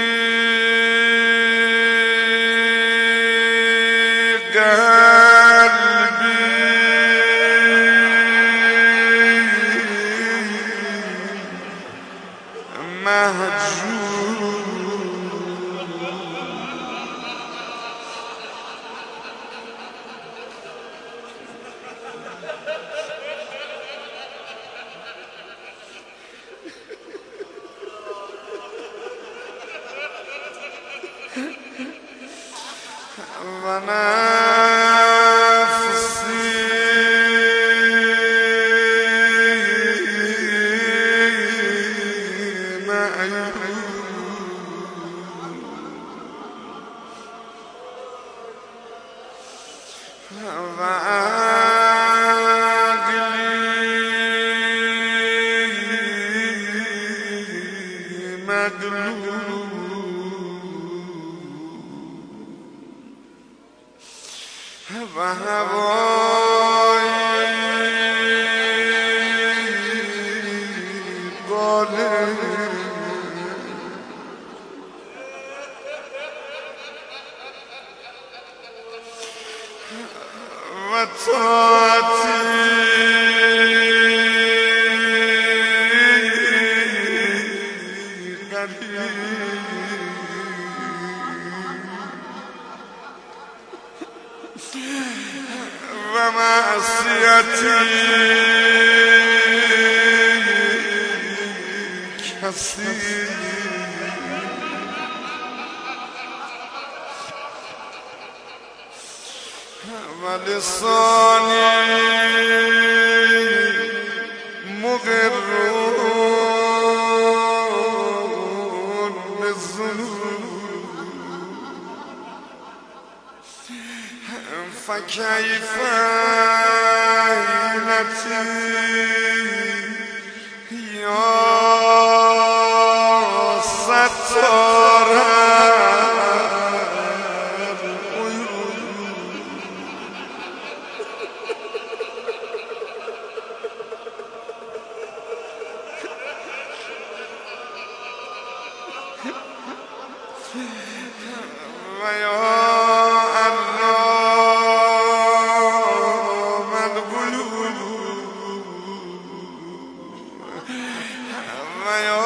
و نفسی و عقلی مغلوب و هوای غالب و طاعتی و معصیتی کثیر و لسانی مقرون بالذنوب فکیف حیلتی یا ستار و یا علام الغیوب و یا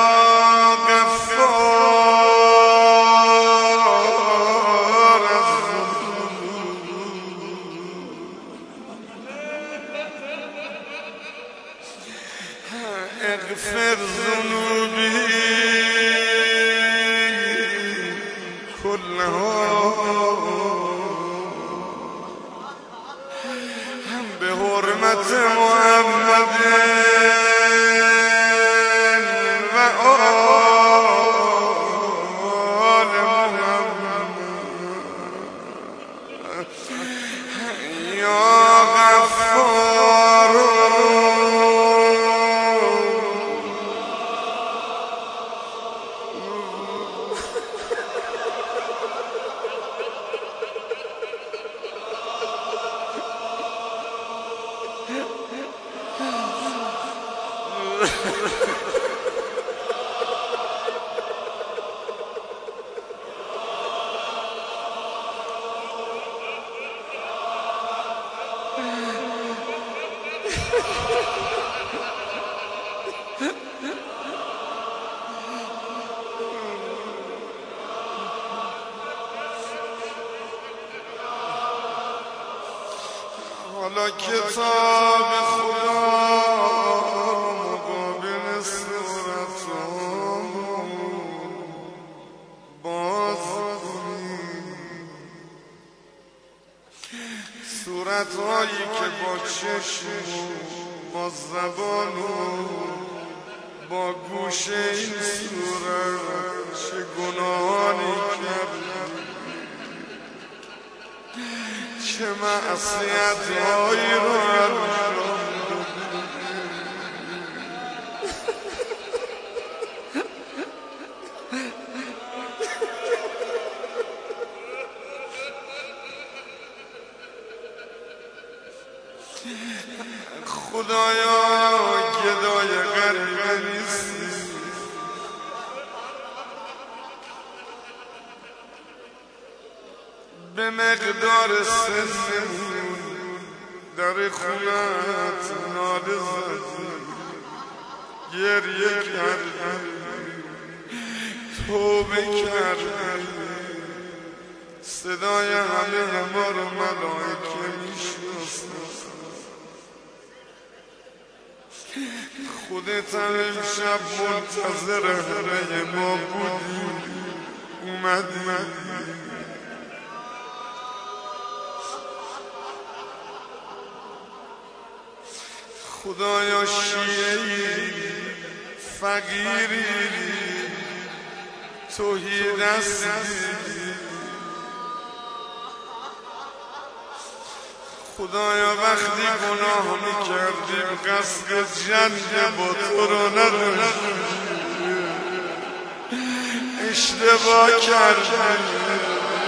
غفار الذنوب اغفر ذنوبی حالا کتاب خدا مقابل صورتام باز کنی، صورتهایی که با چشم و با زبان و با گوش این صورت چه گناهانی کردی، چه معصیت‌هایی را انجام خدایا گدای غریبه نیستی، به مقدار سنمون در خونت ناله زدی، گریه کردی، توبه کردی، صدای همه ما رو ملائکه میشناسن، خودت هم امشب منتظر همه ما بودی، اومدی. خدایا شیعی فقیری توحید هستی، خدایا وقتی گناه میکردیم قصد جنگ با تو رو نداشتیم، اشتباه کردیم،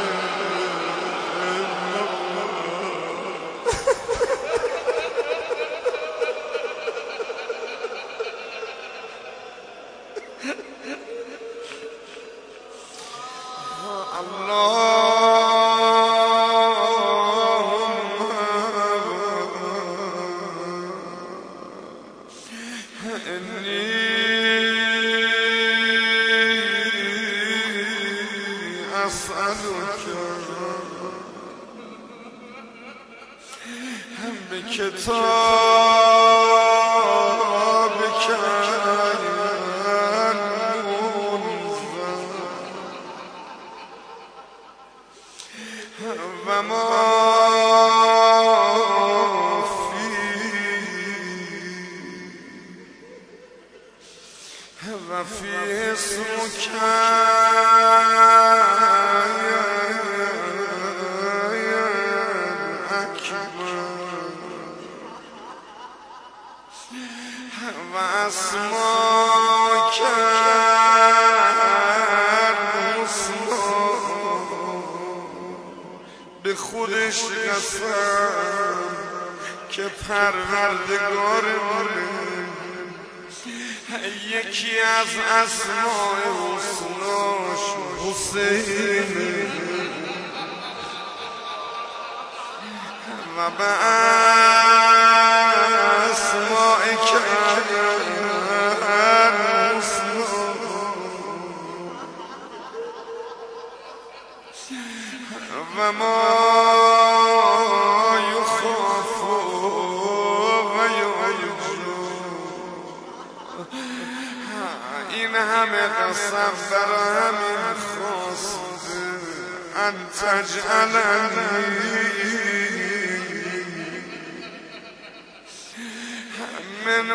به کتاب کن و ما و فی اسمک و اسماک الحسنی، به خودش قسم که پروردگارمونه یکی از اسماء حسناش حسینه و به اسماء و ما یخاف و یرجو، این همه قسم برای همین خواسته ان تجعلنی من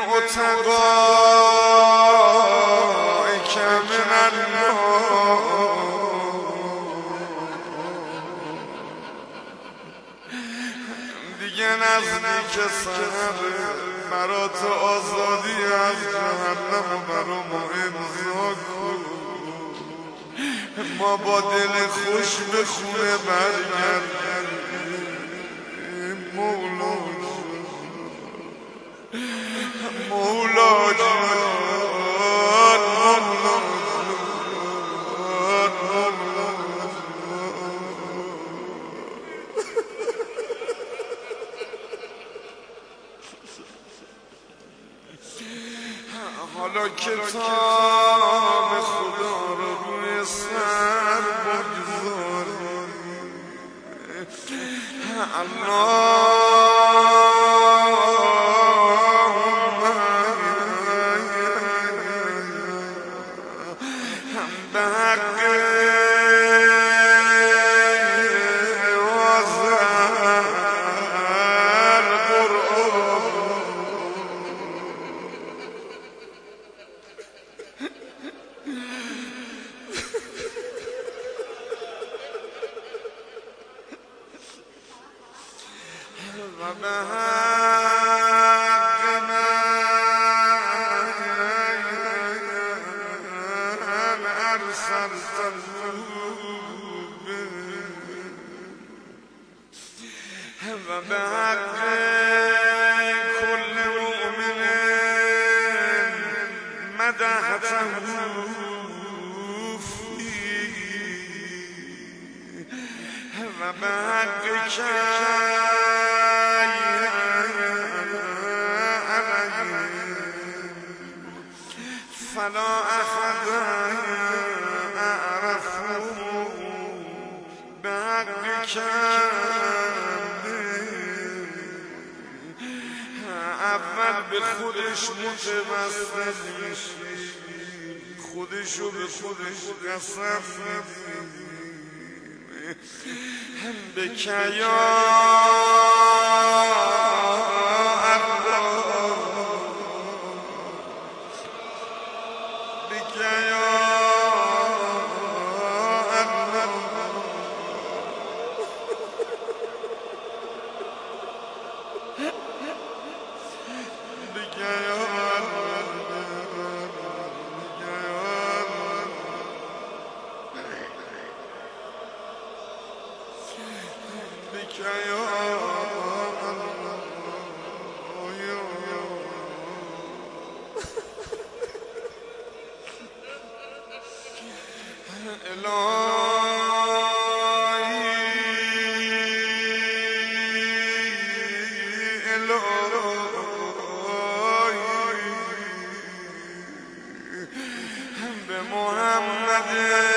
اتقائک من النار، دیگه نزدیک سحره برات آزادی از جهنم و برا ما امضا کن، ما با دل خوش به خونه برگردیم. مولا جان حالا کتاب خدا رو روی سر بگذاریم. الله حق آذر قرآن و به حق من ارسلته و به حق کل مؤمن مدحته و به حق فلا احد اعرفه به حق اول به خودش متوسل میشی خودشو به خودش قسم میدی به کیا به محمد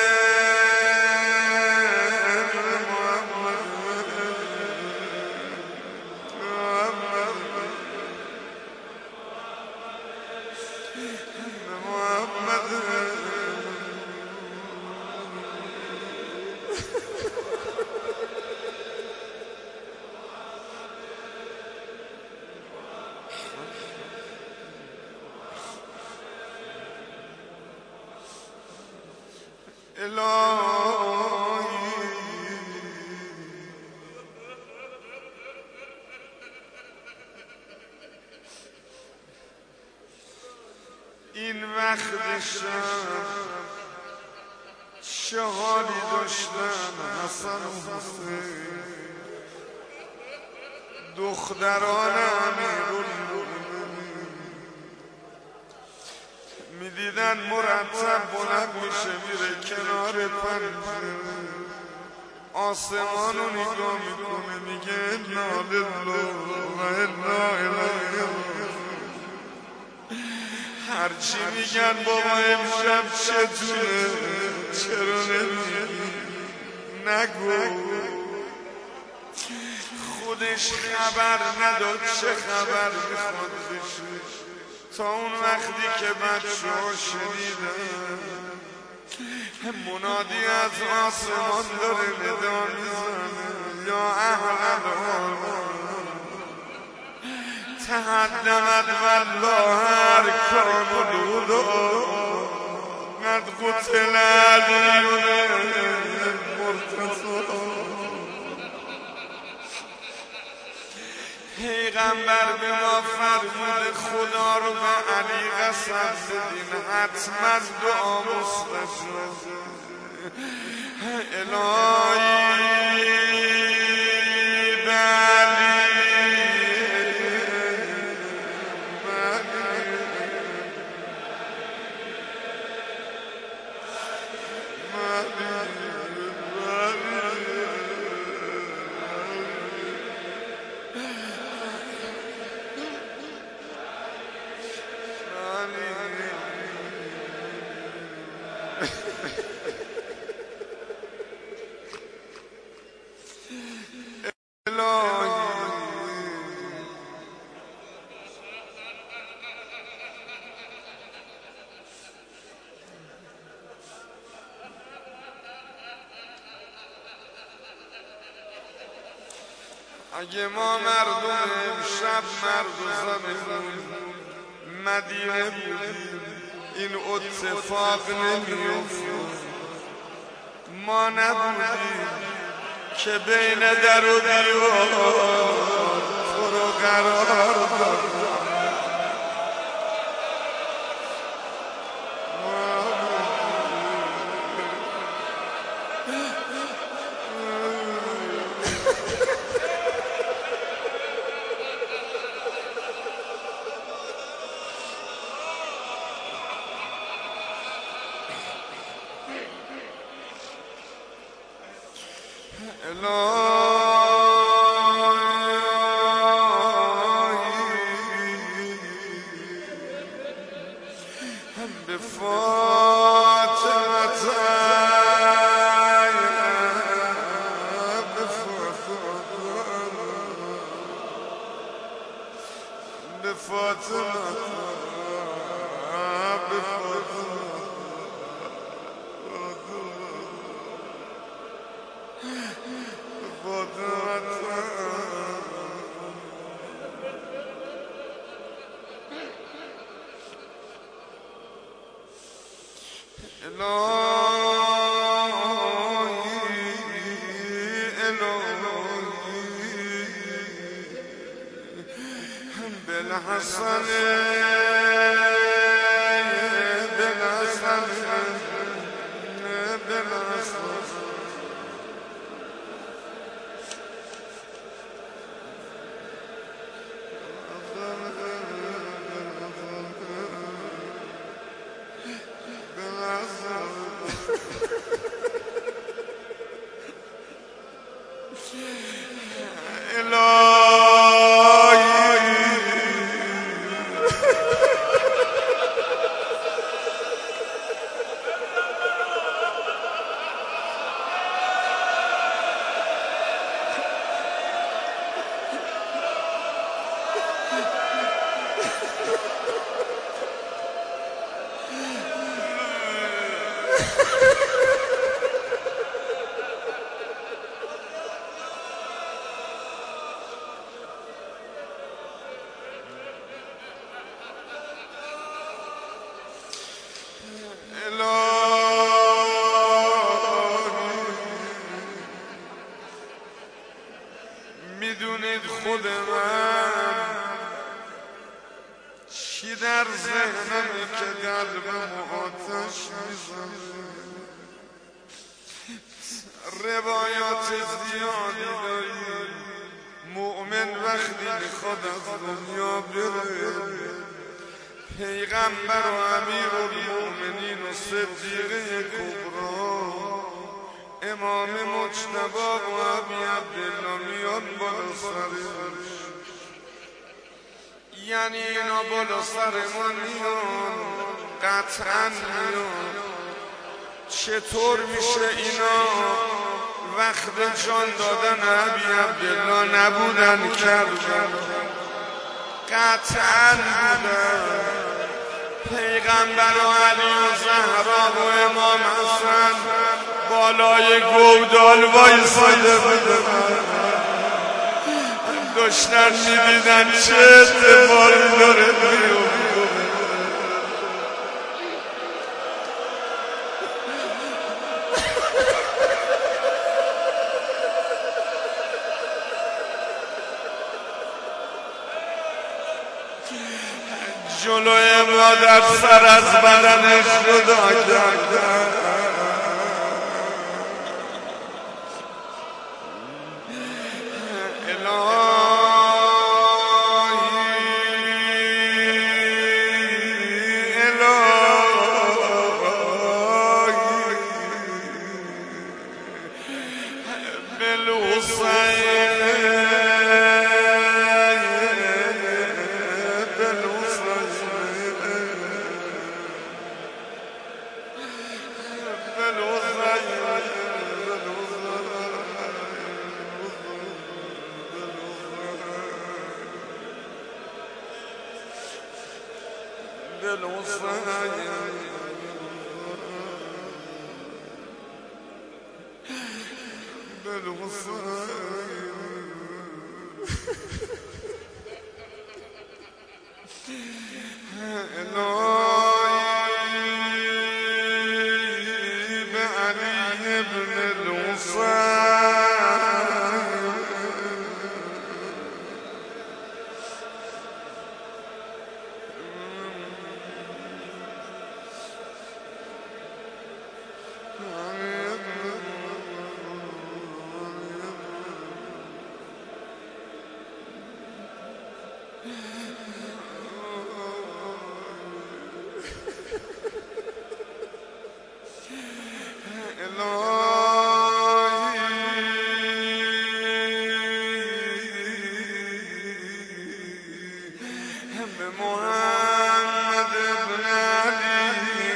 این وقت شب چه حالی داشتن حسن و حسین دختران امیرالمومنین میدیدن مرتب بلند میشه میره کنار پنجره آسمان رو نگاه میکنه میگه انا لله و انا الیه هرچی میگن بابا امشب چطوره چرا نمیگی نگو خودش خبر نداد چه خبر میخواد بشه تا اون وقتی که بچه ها شنیدن منادی از آسمان داره ندا میزنه یا اهل تهدمت والله ارکان الهدی قد قتل علی المرتضی پیغمبر به ما فرمود خدا رو به علی قسم بدین حتما دعا مستجاب الهی به علی اگه ما مردم امشب مرد و زنمون مدینه بودیم این اتفاق نمی‌افتاد. ما نبودیم که بین در و دیوار تو رو قرار داد. به میدونید خود من چی در ذهنمه که قلبم آتش میزنه. روایات زیادی داریم مؤمن وقتی میخواد از دنیا بره پیغمبر و امیرالمؤمنین و صدیقه کبرا امام مجتبی و ابی عبدالله میان بالا سرش، یعنی اینا بالا سر ما میان، قطعا میان. چطور میشه اینا وقت جان دادن ابی عبدالله نبودن کردن؟ قطعا بودن. پیغمبر و علی و زهرا و امام حسن بالای گودال وایساده بودن، داشتن میدیدن چه اتفاقی داره میفته. جلوی مادر سر از بدنش جدا کردن. بالوصايا الهی به علی ابن الحسین به محمد ابن علی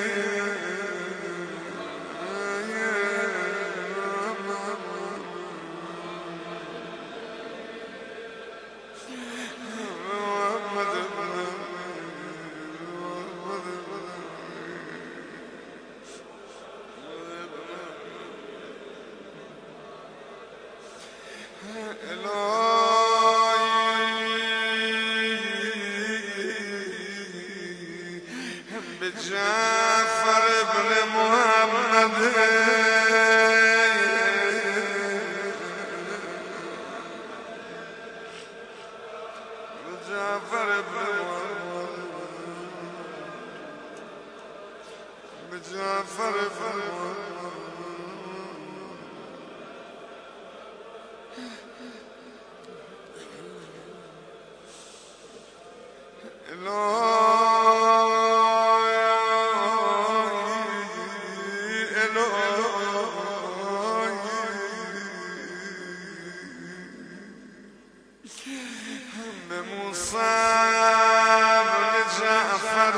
به جعفر ابن محمد جعفر ابن محمد به جعفر ابن به موسی بن جعفر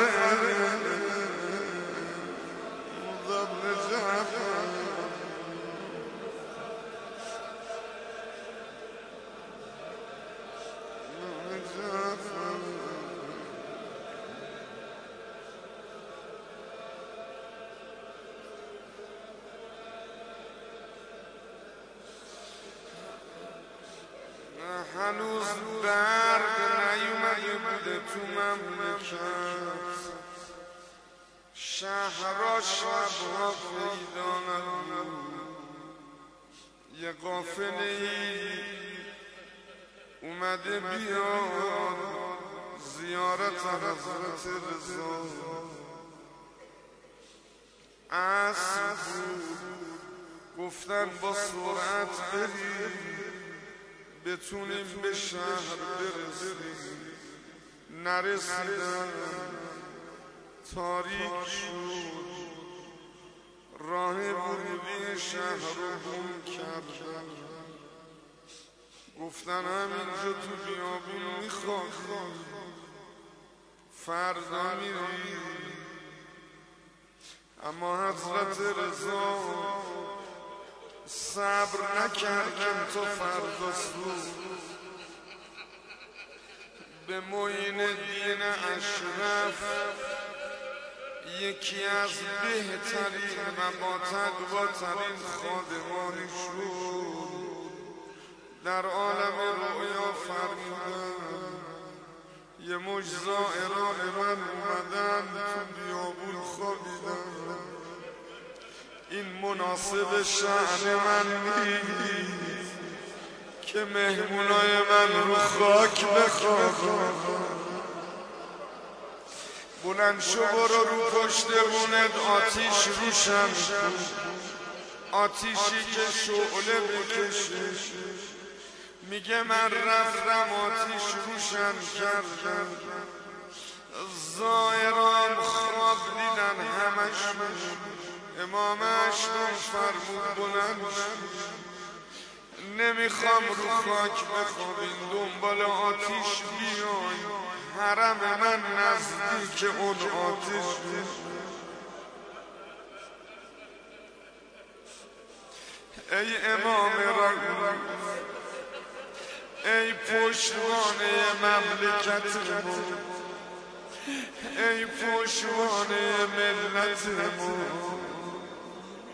هنوز برق نیومده بوده تو مملکت شهرها شبها پیدا نبود یه قافله ای اومده بیاد زیارت حضرت رضا عصر بود گفتن با سرعت بریم بتونیم به شهر برسیم نرسیدن تاریک شد راه ورودی شهر رو گم کردن گفتن همینجا تو بیابون میخواهیم فردا میریم اما حضرت رضا صبر نکردن تا فردا صبح به معین دین اشرف یکی از بهترین و با تقواترین خادمانشون در عالم رؤیا فرمودن یه مش زائران من اومدن تو بیابون خوابیدن این مناسب شأن من نیست که مهمونای من رو خاک بخوابن بلند شو برو رو پشت بونت آتیش روشن کن آتیشی که شعله بکشه میگه من رفتم آتیش روشن کردم زائران خواب دیدن همشون امام اشرم فرمود بلند نمیخوام رو خاک بخوابین دنبال آتیش بیاین حرم من نزدیک اون آتیش ای امام رحمت ای پشتوانه مملکتمون ای پشتوانه ملتمون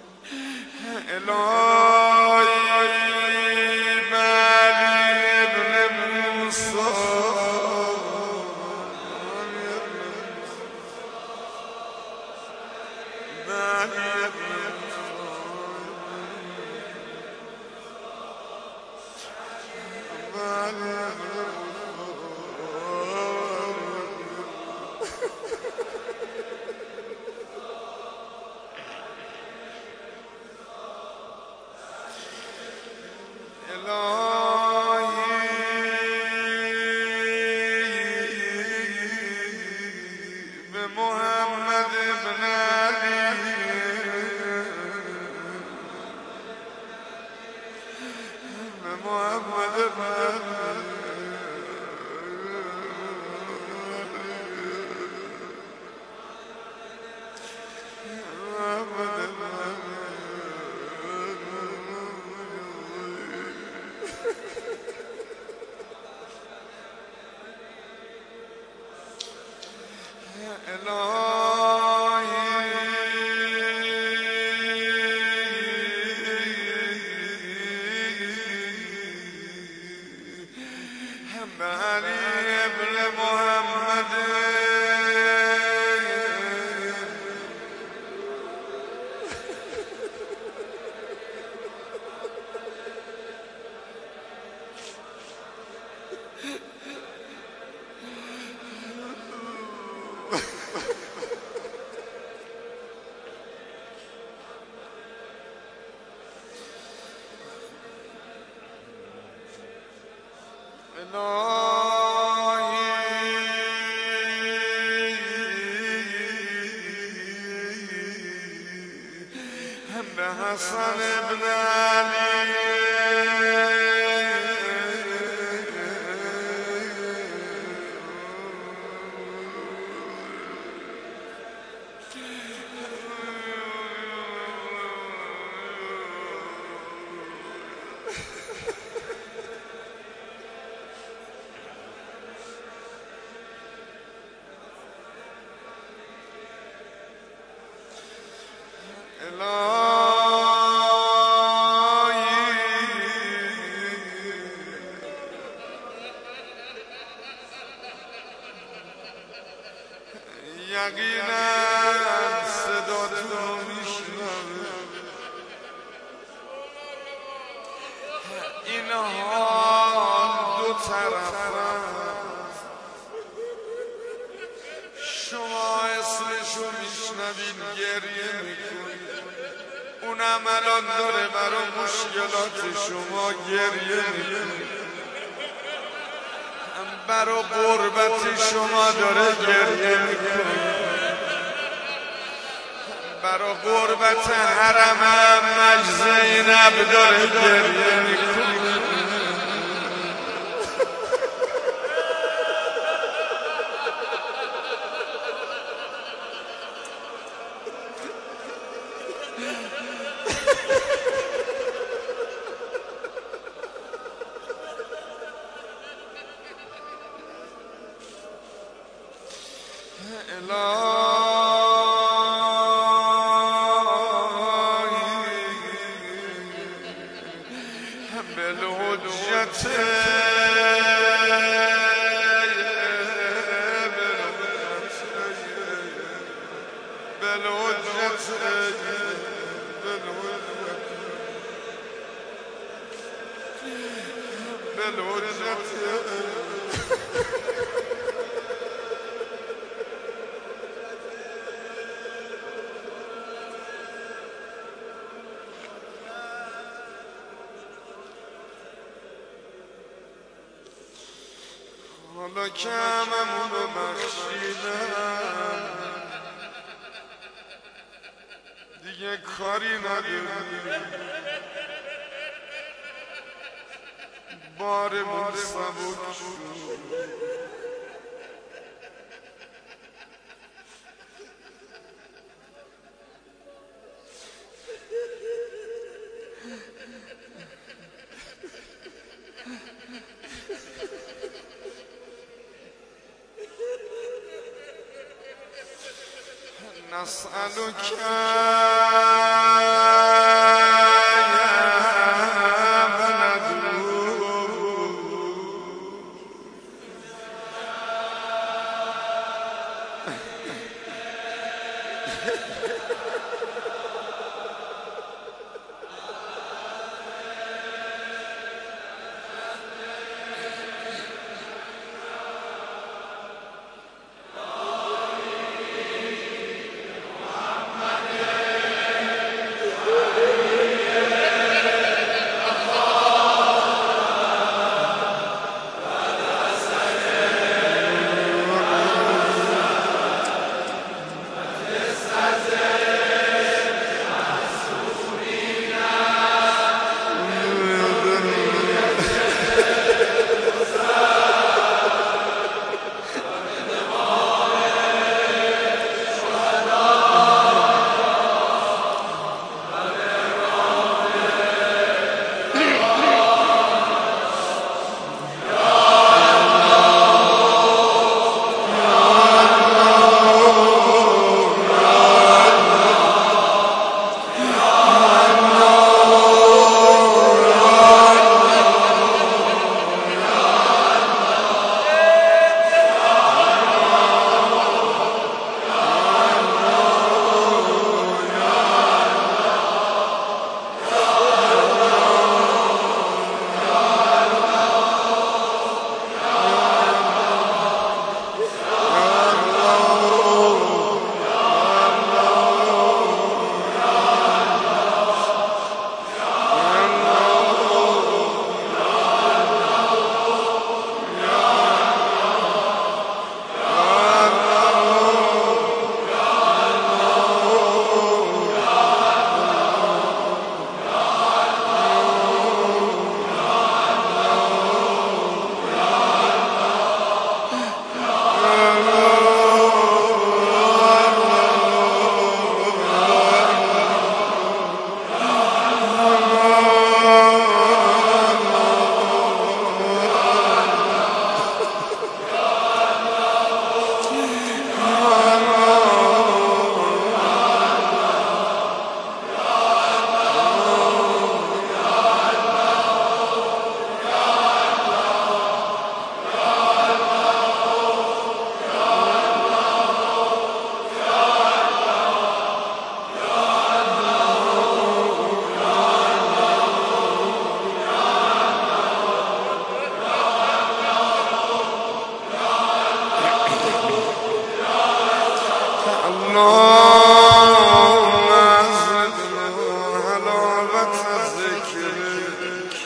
الهی علی ابن محمد حسن ابن علي یقینا صدا تو میشنوه این حال دو طرف است شما اسمشو میشنوید گریه میکنید اونم الان داره برای مشکلات شما گریه میکنه برای غربت شما داره گریه میکنه برای غربت حرمم مج زینب داره گریه میکنه حالا که هممون رو بخشیدم دیگه کاری نداریم بارمون سبک شد نسألك حلاوت ذکرک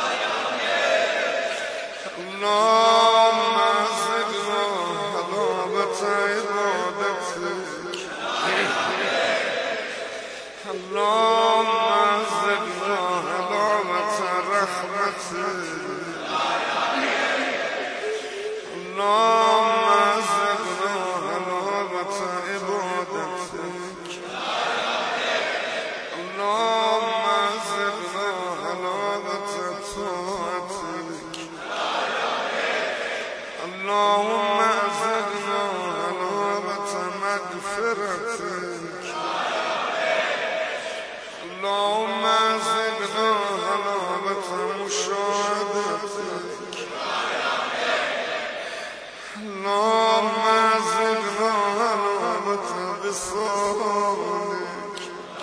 اللهم زدنا حلاوت عبادتک اللهم زدنا حلاوت رحمتک اللهم زدنا حلاوت عبادتك اللهم زدنا حلاوت طاعتك اللهم زدنا حلاوت مغفرتك اللهم زدنا حلاوت مشاهدتك اللهم زدنا حلاوت وصالك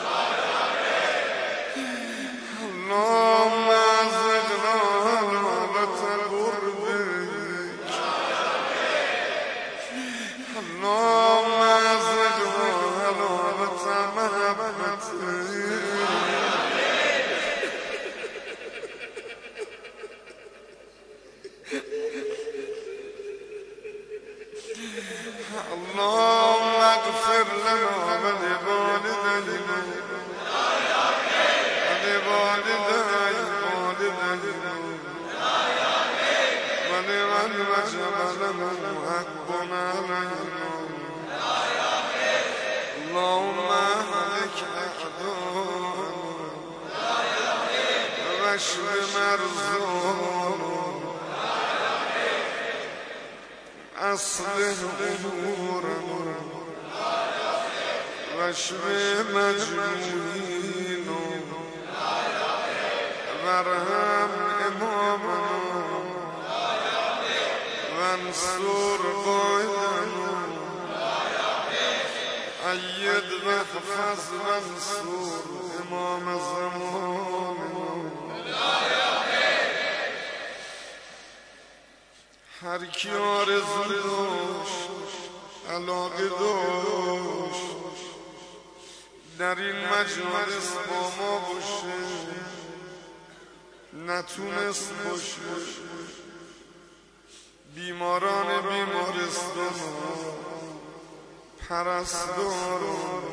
اللهم زدنا حلاوت قربك اللهم زدنا حلاوت محبتك اللهم اغفر لنا ولوالدينا ولمن وجب له حق علينا اللهم اهلك اعداءنا واشف مرضانا اصلح امورنا واشف مجروحينا وارحم امامنا وانصر قائدنا ايد واحفظ وانصر امام زماننا هر کی آرزو داشت علاقه داشت در این مجالس با ما باشه نتونست باشه بیماران بیمارستان پرستاران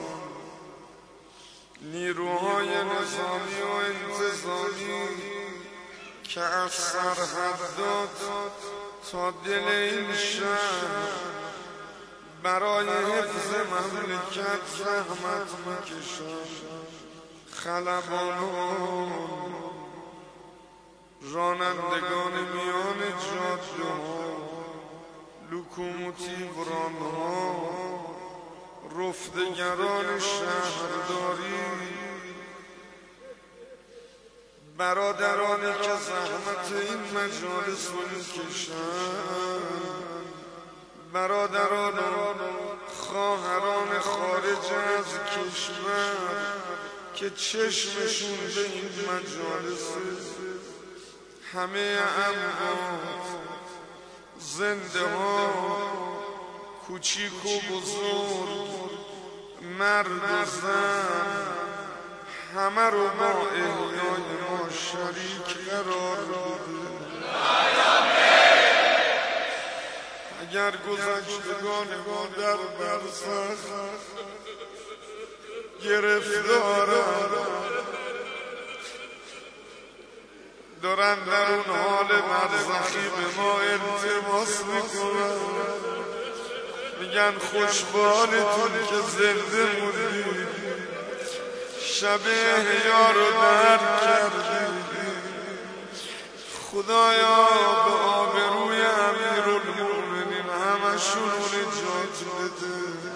نیروهای نظامی و انتظامی که از سرحدات تا دل این شهر برای حفظ مملکت زحمت میکشند خلبانان رانندگان میان جاده ها لوکوموتیو ها رفتگران شهرداری برادرانی که زحمت این مجالس رو میکشند برادران خواهران خارج از کشور که چشمشون به این مجالس همه اموات زنده ها کوچیک و بزرگ مرد و زن همه رو با احیای ما شریک قرار بده اگر گذشتگان ما در برزخ گرفتارن دارن در اون حال برزخی به ما التماس میکنن میگن خوشبالتون که زنده موندید شب احیا رو درک کردید خدایا به آبروی امیرالمومنین همشون نجات بده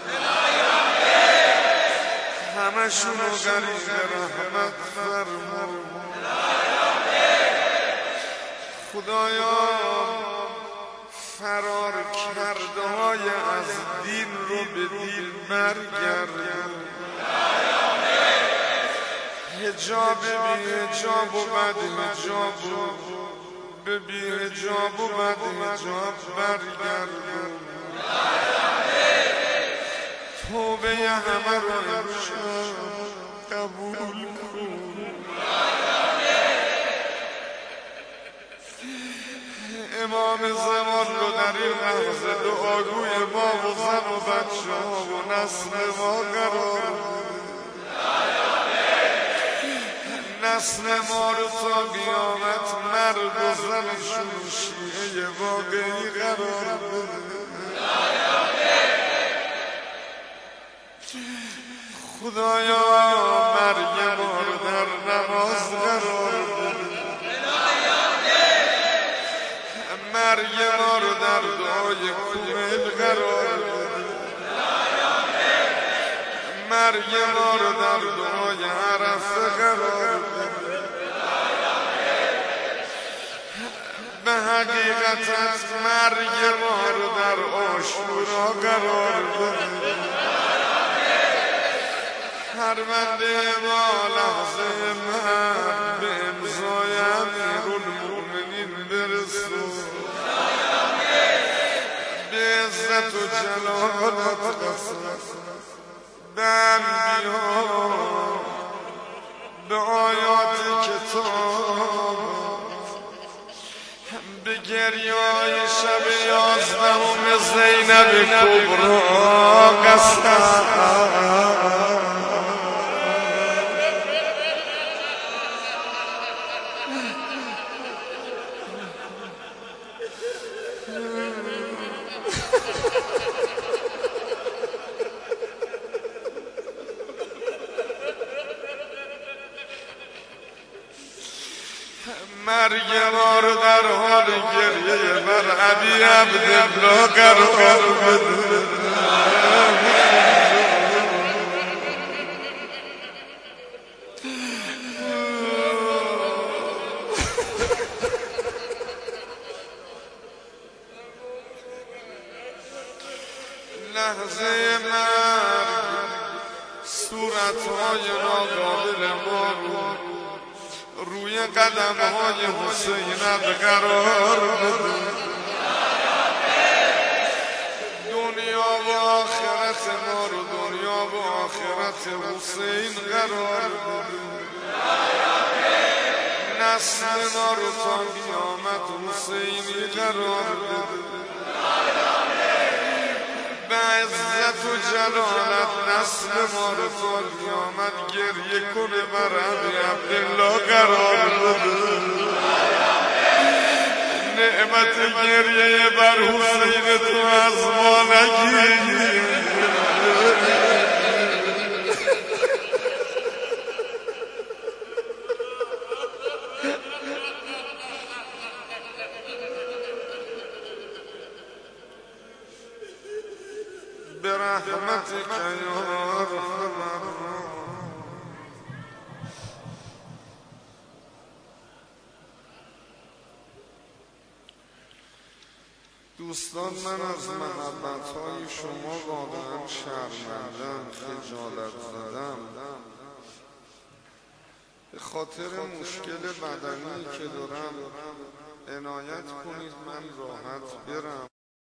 همشون رو غریق رحمت فرما خدایا فرار کرده های از دین رو به دین برگردن حجاب بی حجاب و بد حجاب به بی حجاب و بد حجاب برگردن توبه همه رو امشب قبول کن نسل ما قرار نسل ما رو تا قیامت مرد و زنشون و شیعه واقعی قرار بده خدایا مریم ما رو در نماز قرار بده مریم ما رو در دعای کومل قرار بده مریم ما رو در دعای عرفه قرار بده به حقیقت مریم ما رو در عاشورا قرار بده هر بنده ما لحظه من به امضای امیرالمؤمنین برسون به عزت و جلالت قسم به انبیا به آیات کتاب به گریه‌های شب 11 زینب کبرا قسم مریم رو در حال گریه بر علی عبدالله قرار بده لحظه مرگ صورتهای ناقابل ما روی قدم‌های حسینت قرار بده دنیا و آخرت ما رو دنیا و آخرت حسین قرار بده نسل ما رو تا قیامت حسینی قرار بده به عزت و جلالت نسل ما رو تا قیامت گریه کنه بر علی عبدالله قرار بده نعمت گریه بر حسین تو از ما نگیر برحمتك يا ارحم دوستان من از محبت‌های شما واقعا شرمندم خجالت زدم به خاطر مشکل بدنی که دارم عنایت کنید من راحت برم